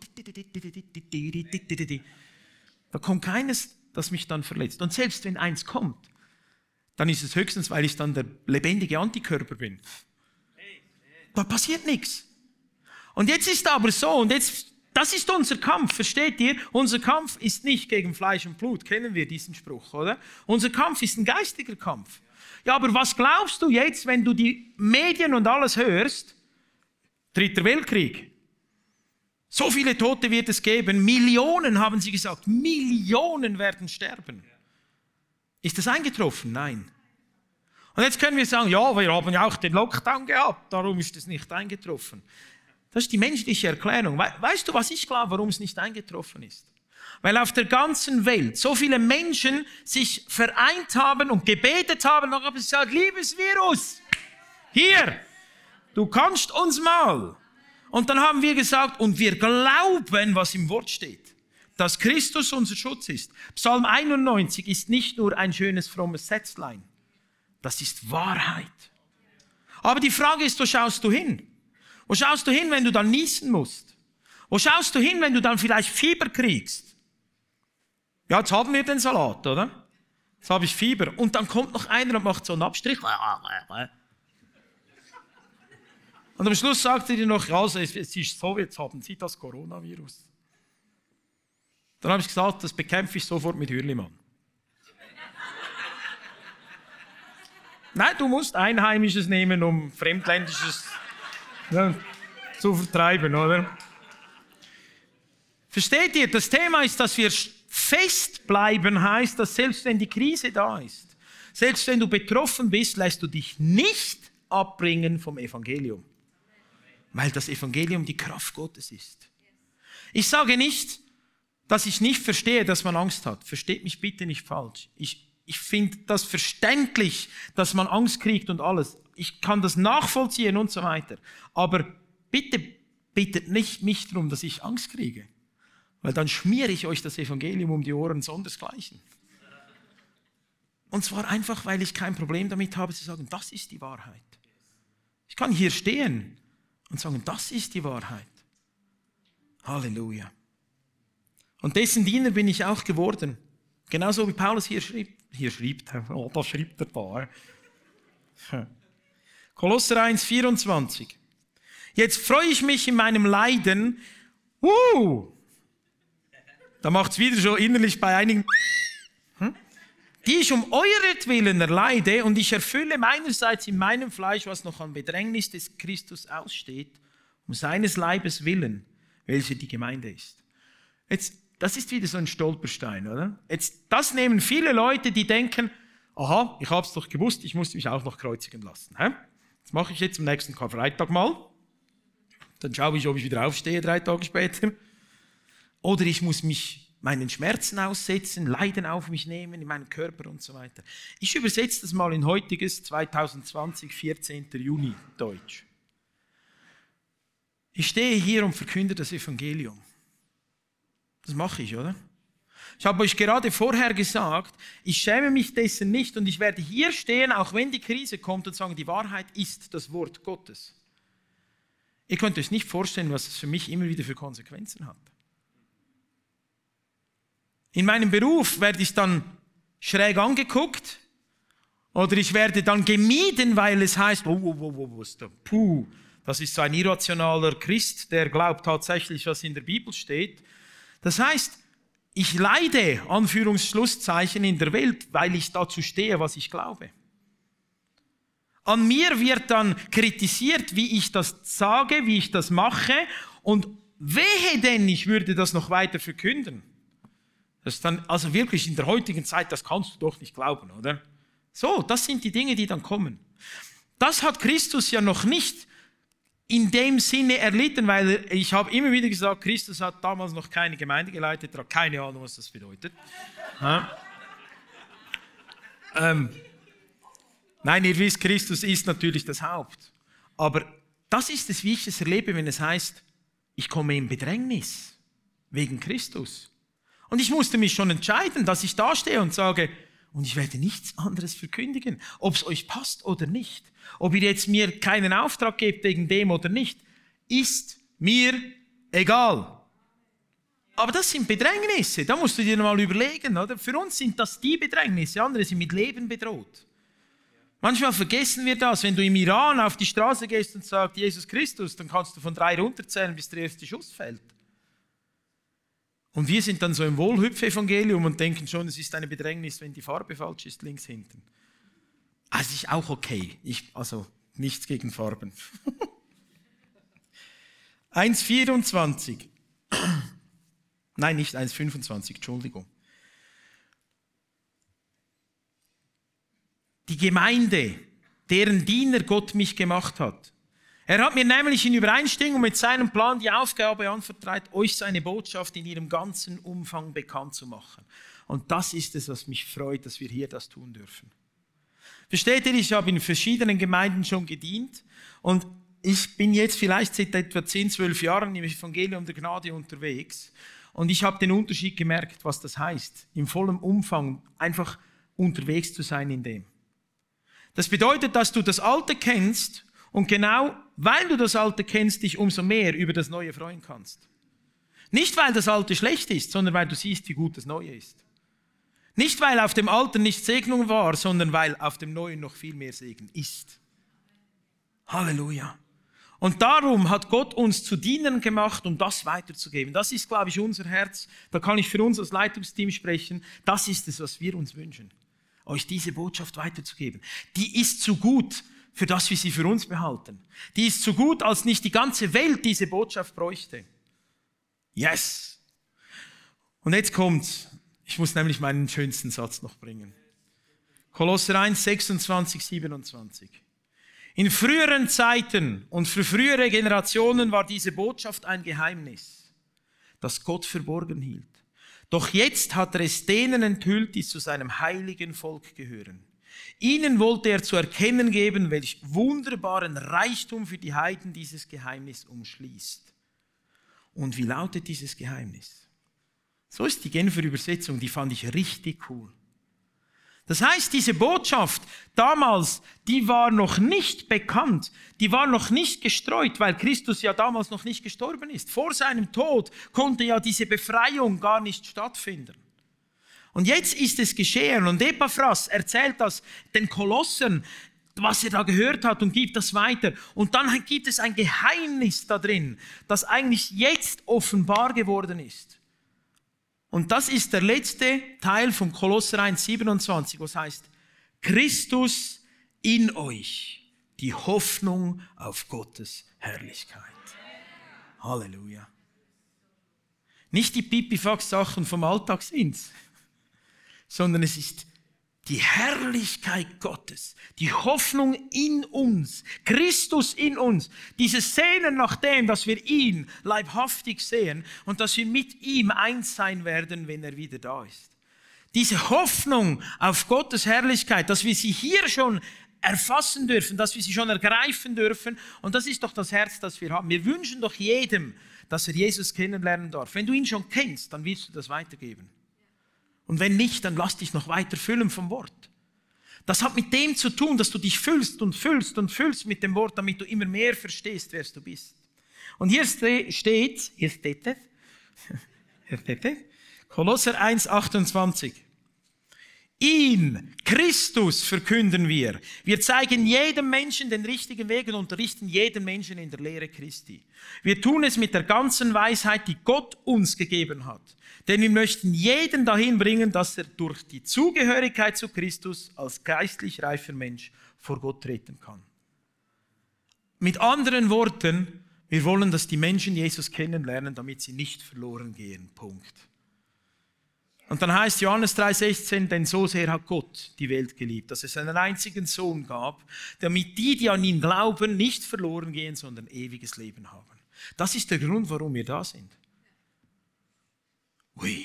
S2: Da kommt keines, das mich dann verletzt. Und selbst wenn eins kommt, dann ist es höchstens, weil ich dann der lebendige Antikörper bin. Da passiert nichts. Und jetzt ist aber so, und jetzt, das ist unser Kampf, versteht ihr? Unser Kampf ist nicht gegen Fleisch und Blut, kennen wir diesen Spruch, oder? Unser Kampf ist ein geistiger Kampf. Ja, aber was glaubst du jetzt, wenn du die Medien und alles hörst? 3. Weltkrieg. So viele Tote wird es geben, Millionen haben sie gesagt, Millionen werden sterben. Ist das eingetroffen? Nein. Und jetzt können wir sagen, ja, wir haben ja auch den Lockdown gehabt, darum ist es nicht eingetroffen. Das ist die menschliche Erklärung. Weißt du, was ich glaube, warum es nicht eingetroffen ist? Weil auf der ganzen Welt so viele Menschen sich vereint haben und gebetet haben und haben gesagt, liebes Virus, hier, Du kannst uns mal. Und dann haben wir gesagt, und wir glauben, was im Wort steht, dass Christus unser Schutz ist. Psalm 91 ist nicht nur ein schönes, frommes Sätzlein. Das ist Wahrheit. Aber die Frage ist, wo schaust du hin? Wo schaust du hin, wenn du dann niesen musst? Wo schaust du hin, wenn du dann vielleicht Fieber kriegst? Ja, jetzt haben wir den Salat, oder? Jetzt habe ich Fieber. Und dann kommt noch einer und macht so einen Abstrich. Und am Schluss sagt er dir noch, also es ist so, jetzt haben Sie das Coronavirus. Dann habe ich gesagt, das bekämpfe ich sofort mit Hürlimann. Nein, du musst Einheimisches nehmen, um Fremdländisches zu vertreiben, oder? Versteht ihr? Das Thema ist, dass wir festbleiben, heißt, dass selbst wenn die Krise da ist, selbst wenn du betroffen bist, lässt du dich nicht abbringen vom Evangelium. Weil das Evangelium die Kraft Gottes ist. Ich sage nicht, dass ich nicht verstehe, dass man Angst hat. Versteht mich bitte nicht falsch. Ich finde das verständlich, dass man Angst kriegt und alles. Ich kann das nachvollziehen und so weiter. Aber bitte bittet nicht mich darum, dass ich Angst kriege. Weil dann schmiere ich euch das Evangelium um die Ohren sondersgleichen. Und zwar einfach, weil ich kein Problem damit habe zu sagen, das ist die Wahrheit. Ich kann hier stehen und sagen, das ist die Wahrheit. Halleluja. Und dessen Diener bin ich auch geworden. Genauso wie Paulus hier schrieb. Das schreibt er da. Kolosser 1, 24. Jetzt freue ich mich in meinem Leiden. Da macht es wieder so innerlich bei einigen. Die ich um euretwillen erleide und ich erfülle meinerseits in meinem Fleisch, was noch an Bedrängnis des Christus aussteht, um seines Leibes willen, welche die Gemeinde ist. Jetzt, das ist wieder so ein Stolperstein, oder? Jetzt, das nehmen viele Leute, die denken, aha, ich habe es doch gewusst, ich muss mich auch noch kreuzigen lassen. Das mache ich jetzt am nächsten Karfreitag mal. Dann schaue ich, ob ich wieder aufstehe 3 Tage später. Oder ich muss mich meinen Schmerzen aussetzen, Leiden auf mich nehmen in meinem Körper und so weiter. Ich übersetze das mal in heutiges 2020, 14. Juni Deutsch. Ich stehe hier und verkünde das Evangelium. Das mache ich, oder? Ich habe euch gerade vorher gesagt, ich schäme mich dessen nicht und ich werde hier stehen, auch wenn die Krise kommt und sagen, die Wahrheit ist das Wort Gottes. Ihr könnt euch nicht vorstellen, was es für mich immer wieder für Konsequenzen hat. In meinem Beruf werde ich dann schräg angeguckt oder ich werde dann gemieden, weil es heißt, das ist so ein irrationaler Christ, der glaubt tatsächlich, was in der Bibel steht. Das heißt, ich leide, Anführungsschlusszeichen, in der Welt, weil ich dazu stehe, was ich glaube. An mir wird dann kritisiert, wie ich das sage, wie ich das mache und wehe denn, ich würde das noch weiter verkünden. Das ist dann, also wirklich in der heutigen Zeit, das kannst du doch nicht glauben, oder? So, das sind die Dinge, die dann kommen. Das hat Christus ja noch nicht in dem Sinne erlitten, weil ich habe immer wieder gesagt, Christus hat damals noch keine Gemeinde geleitet, er hat keine Ahnung, was das bedeutet. Nein, ihr wisst, Christus ist natürlich das Haupt. Aber das ist es, wie ich es erlebe, wenn es heißt, ich komme in Bedrängnis wegen Christus. Und ich musste mich schon entscheiden, dass ich da stehe und sage, und ich werde nichts anderes verkündigen, ob es euch passt oder nicht. Ob ihr jetzt mir keinen Auftrag gebt wegen dem oder nicht, ist mir egal. Aber das sind Bedrängnisse, da musst du dir mal überlegen, oder? Für uns sind das die Bedrängnisse, andere sind mit Leben bedroht. Manchmal vergessen wir das, wenn du im Iran auf die Straße gehst und sagst, Jesus Christus, dann kannst du von 3 runterzählen, bis der erste Schuss fällt. Und wir sind dann so im Wohlhüpf-Evangelium und denken schon, es ist eine Bedrängnis, wenn die Farbe falsch ist, links hinten. Also ist auch okay. Also nichts gegen Farben. 1,24. Nein, nicht 1,25, Entschuldigung. Die Gemeinde, deren Diener Gott mich gemacht hat. Er hat mir nämlich in Übereinstimmung mit seinem Plan die Aufgabe anvertraut, euch seine Botschaft in ihrem ganzen Umfang bekannt zu machen. Und das ist es, was mich freut, dass wir hier das tun dürfen. Versteht ihr, ich habe in verschiedenen Gemeinden schon gedient und ich bin jetzt vielleicht seit etwa 10, 12 Jahren im Evangelium der Gnade unterwegs und ich habe den Unterschied gemerkt, was das heißt, im vollen Umfang einfach unterwegs zu sein in dem. Das bedeutet, dass du das Alte kennst und genau weil du das Alte kennst, dich umso mehr über das Neue freuen kannst. Nicht, weil das Alte schlecht ist, sondern weil du siehst, wie gut das Neue ist. Nicht, weil auf dem Alten nicht Segnung war, sondern weil auf dem Neuen noch viel mehr Segen ist. Halleluja. Und darum hat Gott uns zu Dienern gemacht, um das weiterzugeben. Das ist, glaube ich, unser Herz. Da kann ich für uns als Leitungsteam sprechen. Das ist es, was wir uns wünschen. Euch diese Botschaft weiterzugeben. Die ist zu gut, für das wir sie für uns behalten. Die ist zu gut, als nicht die ganze Welt diese Botschaft bräuchte. Yes! Und jetzt kommt's. Ich muss nämlich meinen schönsten Satz noch bringen. Kolosser 1, 26, 27. In früheren Zeiten und für frühere Generationen war diese Botschaft ein Geheimnis, das Gott verborgen hielt. Doch jetzt hat er es denen enthüllt, die zu seinem heiligen Volk gehören. Ihnen wollte er zu erkennen geben, welch wunderbaren Reichtum für die Heiden dieses Geheimnis umschließt. Und wie lautet dieses Geheimnis? So ist die Genfer Übersetzung, die fand ich richtig cool. Das heißt, diese Botschaft damals, die war noch nicht bekannt, die war noch nicht gestreut, weil Christus ja damals noch nicht gestorben ist. Vor seinem Tod konnte ja diese Befreiung gar nicht stattfinden. Und jetzt ist es geschehen und Epaphras erzählt das den Kolossern, was er da gehört hat und gibt das weiter. Und dann gibt es ein Geheimnis da drin, das eigentlich jetzt offenbar geworden ist. Und das ist der letzte Teil von Kolosser 1, 27, was heißt, Christus in euch, die Hoffnung auf Gottes Herrlichkeit. Halleluja. Nicht die Pipifax-Sachen vom Alltag sind's, sondern es ist die Herrlichkeit Gottes, die Hoffnung in uns, Christus in uns, dieses Sehnen nach dem, dass wir ihn leibhaftig sehen und dass wir mit ihm eins sein werden, wenn er wieder da ist. Diese Hoffnung auf Gottes Herrlichkeit, dass wir sie hier schon erfassen dürfen, dass wir sie schon ergreifen dürfen, und das ist doch das Herz, das wir haben. Wir wünschen doch jedem, dass er Jesus kennenlernen darf. Wenn du ihn schon kennst, dann wirst du das weitergeben. Und wenn nicht, dann lass dich noch weiter füllen vom Wort. Das hat mit dem zu tun, dass du dich füllst und füllst und füllst mit dem Wort, damit du immer mehr verstehst, wer du bist. Und hier steht Kolosser 1, 28. Ihn, Christus, verkünden wir. Wir zeigen jedem Menschen den richtigen Weg und unterrichten jeden Menschen in der Lehre Christi. Wir tun es mit der ganzen Weisheit, die Gott uns gegeben hat. Denn wir möchten jeden dahin bringen, dass er durch die Zugehörigkeit zu Christus als geistlich reifer Mensch vor Gott treten kann. Mit anderen Worten, wir wollen, dass die Menschen Jesus kennenlernen, damit sie nicht verloren gehen. Punkt. Und dann heißt Johannes 3,16, denn so sehr hat Gott die Welt geliebt, dass es einen einzigen Sohn gab, damit die an ihn glauben, nicht verloren gehen, sondern ewiges Leben haben. Das ist der Grund, warum wir da sind. Ui.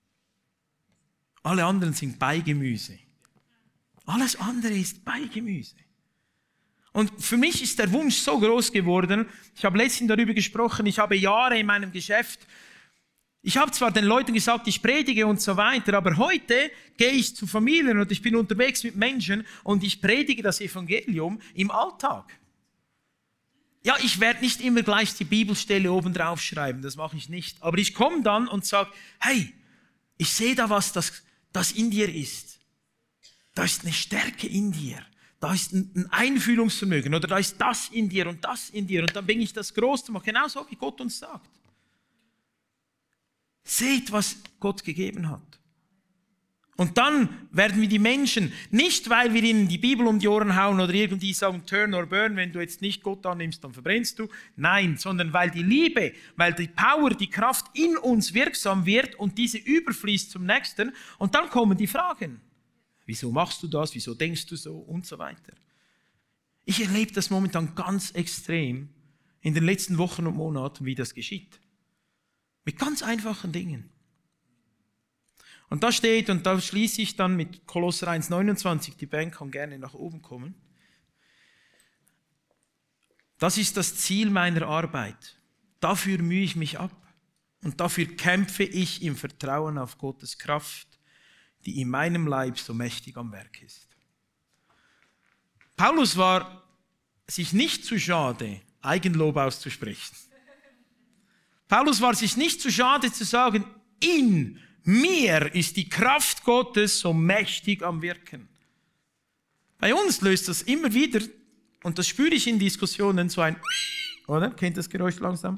S2: Alle anderen sind Beigemüse. Alles andere ist Beigemüse. Und für mich ist der Wunsch so groß geworden, ich habe letztens darüber gesprochen, ich habe Jahre in meinem Geschäft, ich habe zwar den Leuten gesagt, ich predige und so weiter, aber heute gehe ich zu Familien und ich bin unterwegs mit Menschen und ich predige das Evangelium im Alltag. Ja, ich werde nicht immer gleich die Bibelstelle oben drauf schreiben, das mache ich nicht. Aber ich komme dann und sage, hey, ich sehe da was, das in dir ist. Da ist eine Stärke in dir. Da ist ein Einfühlungsvermögen oder da ist das in dir und das in dir. Und dann bin ich das groß zu machen, genauso wie Gott uns sagt. Seht, was Gott gegeben hat. Und dann werden wir die Menschen, nicht weil wir ihnen die Bibel um die Ohren hauen oder irgendwie sagen, turn or burn, wenn du jetzt nicht Gott annimmst, dann verbrennst du. Nein, sondern weil die Liebe, weil die Power, die Kraft in uns wirksam wird und diese überfließt zum Nächsten. Und dann kommen die Fragen. Wieso machst du das? Wieso denkst du so? Und so weiter. Ich erlebe das momentan ganz extrem in den letzten Wochen und Monaten, wie das geschieht. Mit ganz einfachen Dingen. Und da steht, und da schließe ich dann mit Kolosser 1,29, die Band kann gerne nach oben kommen. Das ist das Ziel meiner Arbeit. Dafür mühe ich mich ab und dafür kämpfe ich im Vertrauen auf Gottes Kraft, die in meinem Leib so mächtig am Werk ist. Paulus war sich nicht zu schade, Eigenlob auszusprechen. Paulus war sich nicht zu schade zu sagen, in mir ist die Kraft Gottes so mächtig am Wirken. Bei uns löst das immer wieder, und das spüre ich in Diskussionen, so ein, oder? Kennt das Geräusch langsam?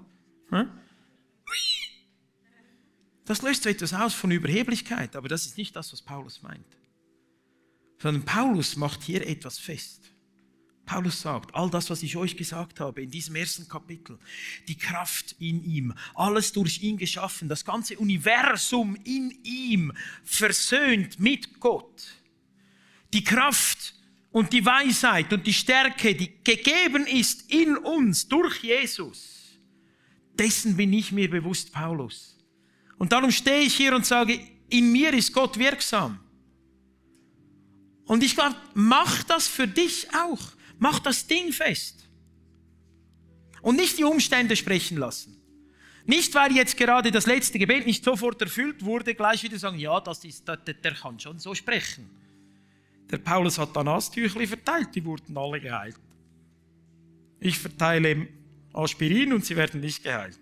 S2: Das löst so etwas aus von Überheblichkeit, aber das ist nicht das, was Paulus meint. Sondern Paulus macht hier etwas fest. Paulus sagt, all das, was ich euch gesagt habe in diesem ersten Kapitel, die Kraft in ihm, alles durch ihn geschaffen, das ganze Universum in ihm versöhnt mit Gott. Die Kraft und die Weisheit und die Stärke, die gegeben ist in uns durch Jesus, dessen bin ich mir bewusst, Paulus. Und darum stehe ich hier und sage, in mir ist Gott wirksam. Und ich glaube, mach das für dich auch. Mach das Ding fest. Und nicht die Umstände sprechen lassen. Nicht, weil jetzt gerade das letzte Gebet nicht sofort erfüllt wurde, gleich wieder sagen, ja, der kann schon so sprechen. Der Paulus hat dann Nasstüchli verteilt, die wurden alle geheilt. Ich verteile Aspirin und sie werden nicht geheilt.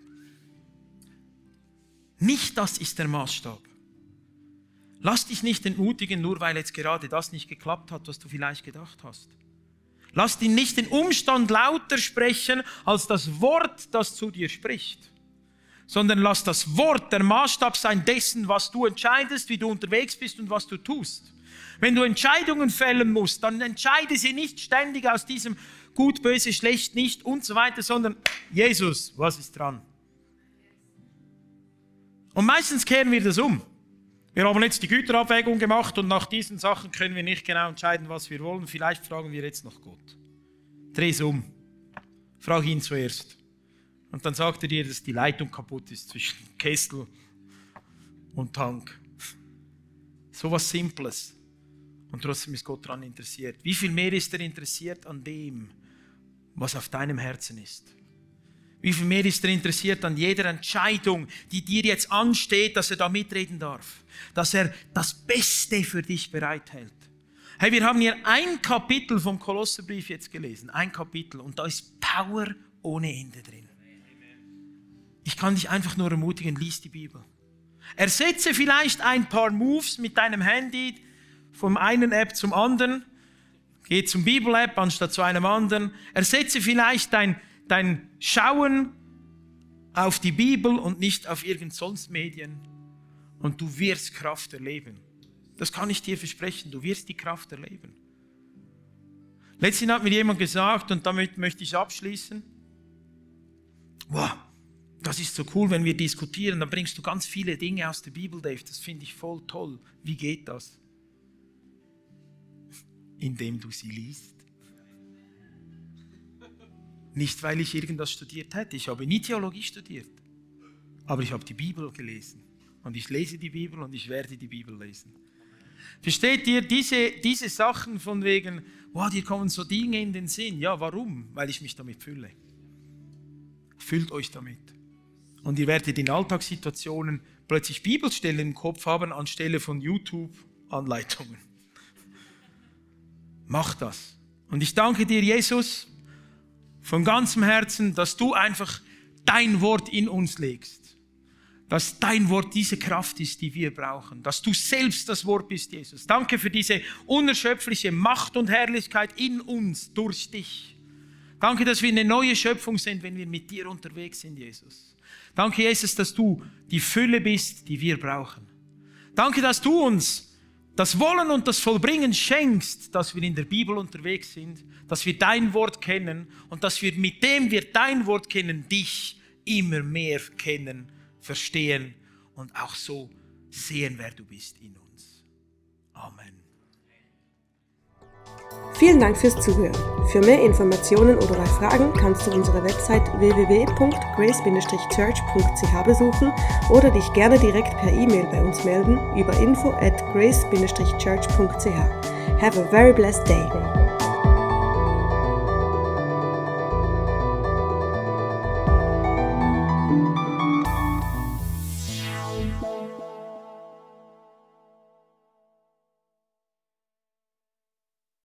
S2: Nicht das ist der Maßstab. Lass dich nicht entmutigen, nur weil jetzt gerade das nicht geklappt hat, was du vielleicht gedacht hast. Lass dich nicht den Umstand lauter sprechen, als das Wort, das zu dir spricht. Sondern lass das Wort der Maßstab sein dessen, was du entscheidest, wie du unterwegs bist und was du tust. Wenn du Entscheidungen fällen musst, dann entscheide sie nicht ständig aus diesem gut, böse, schlecht, nicht und so weiter, sondern Jesus, was ist dran? Und meistens kehren wir das um. Wir haben jetzt die Güterabwägung gemacht und nach diesen Sachen können wir nicht genau entscheiden, was wir wollen. Vielleicht fragen wir jetzt noch Gott. Dreh es um. Frag ihn zuerst. Und dann sagt er dir, dass die Leitung kaputt ist zwischen Kessel und Tank. So was Simples. Und trotzdem ist Gott daran interessiert. Wie viel mehr ist er interessiert an dem, was auf deinem Herzen ist? Wie viel mehr ist er interessiert an jeder Entscheidung, die dir jetzt ansteht, dass er da mitreden darf? Dass er das Beste für dich bereithält. Hey, wir haben hier ein Kapitel vom Kolosserbrief jetzt gelesen. Ein Kapitel. Und da ist Power ohne Ende drin. Ich kann dich einfach nur ermutigen, lies die Bibel. Ersetze vielleicht ein paar Moves mit deinem Handy vom einen App zum anderen. Geh zum Bibel-App anstatt zu einem anderen. Ersetze vielleicht dein Schauen auf die Bibel und nicht auf irgend sonst Medien. Und du wirst Kraft erleben. Das kann ich dir versprechen. Du wirst die Kraft erleben. Letztens hat mir jemand gesagt, und damit möchte ich abschließen, wow, das ist so cool, wenn wir diskutieren, dann bringst du ganz viele Dinge aus der Bibel, Dave. Das finde ich voll toll. Wie geht das? Indem du sie liest. Nicht, weil ich irgendwas studiert hätte. Ich habe nie Theologie studiert. Aber ich habe die Bibel gelesen. Und ich lese die Bibel und ich werde die Bibel lesen. Versteht ihr, diese Sachen von wegen, wow, dir kommen so Dinge in den Sinn. Ja, warum? Weil ich mich damit fülle. Füllt euch damit. Und ihr werdet in Alltagssituationen plötzlich Bibelstellen im Kopf haben, anstelle von YouTube-Anleitungen. Mach das. Und ich danke dir, Jesus, von ganzem Herzen, dass du einfach dein Wort in uns legst. Dass dein Wort diese Kraft ist, die wir brauchen. Dass du selbst das Wort bist, Jesus. Danke für diese unerschöpfliche Macht und Herrlichkeit in uns, durch dich. Danke, dass wir eine neue Schöpfung sind, wenn wir mit dir unterwegs sind, Jesus. Danke, Jesus, dass du die Fülle bist, die wir brauchen. Danke, dass du uns das Wollen und das Vollbringen schenkst, dass wir in der Bibel unterwegs sind, dass wir dein Wort kennen und dass wir mit dem wir dein Wort kennen, dich immer mehr kennen, verstehen und auch so sehen, wer du bist in uns. Amen.
S1: Vielen Dank fürs Zuhören. Für mehr Informationen oder bei Fragen kannst du unsere Website www.grace-church.ch besuchen oder dich gerne direkt per E-Mail bei uns melden über info@grace-church.ch. Have a very blessed day.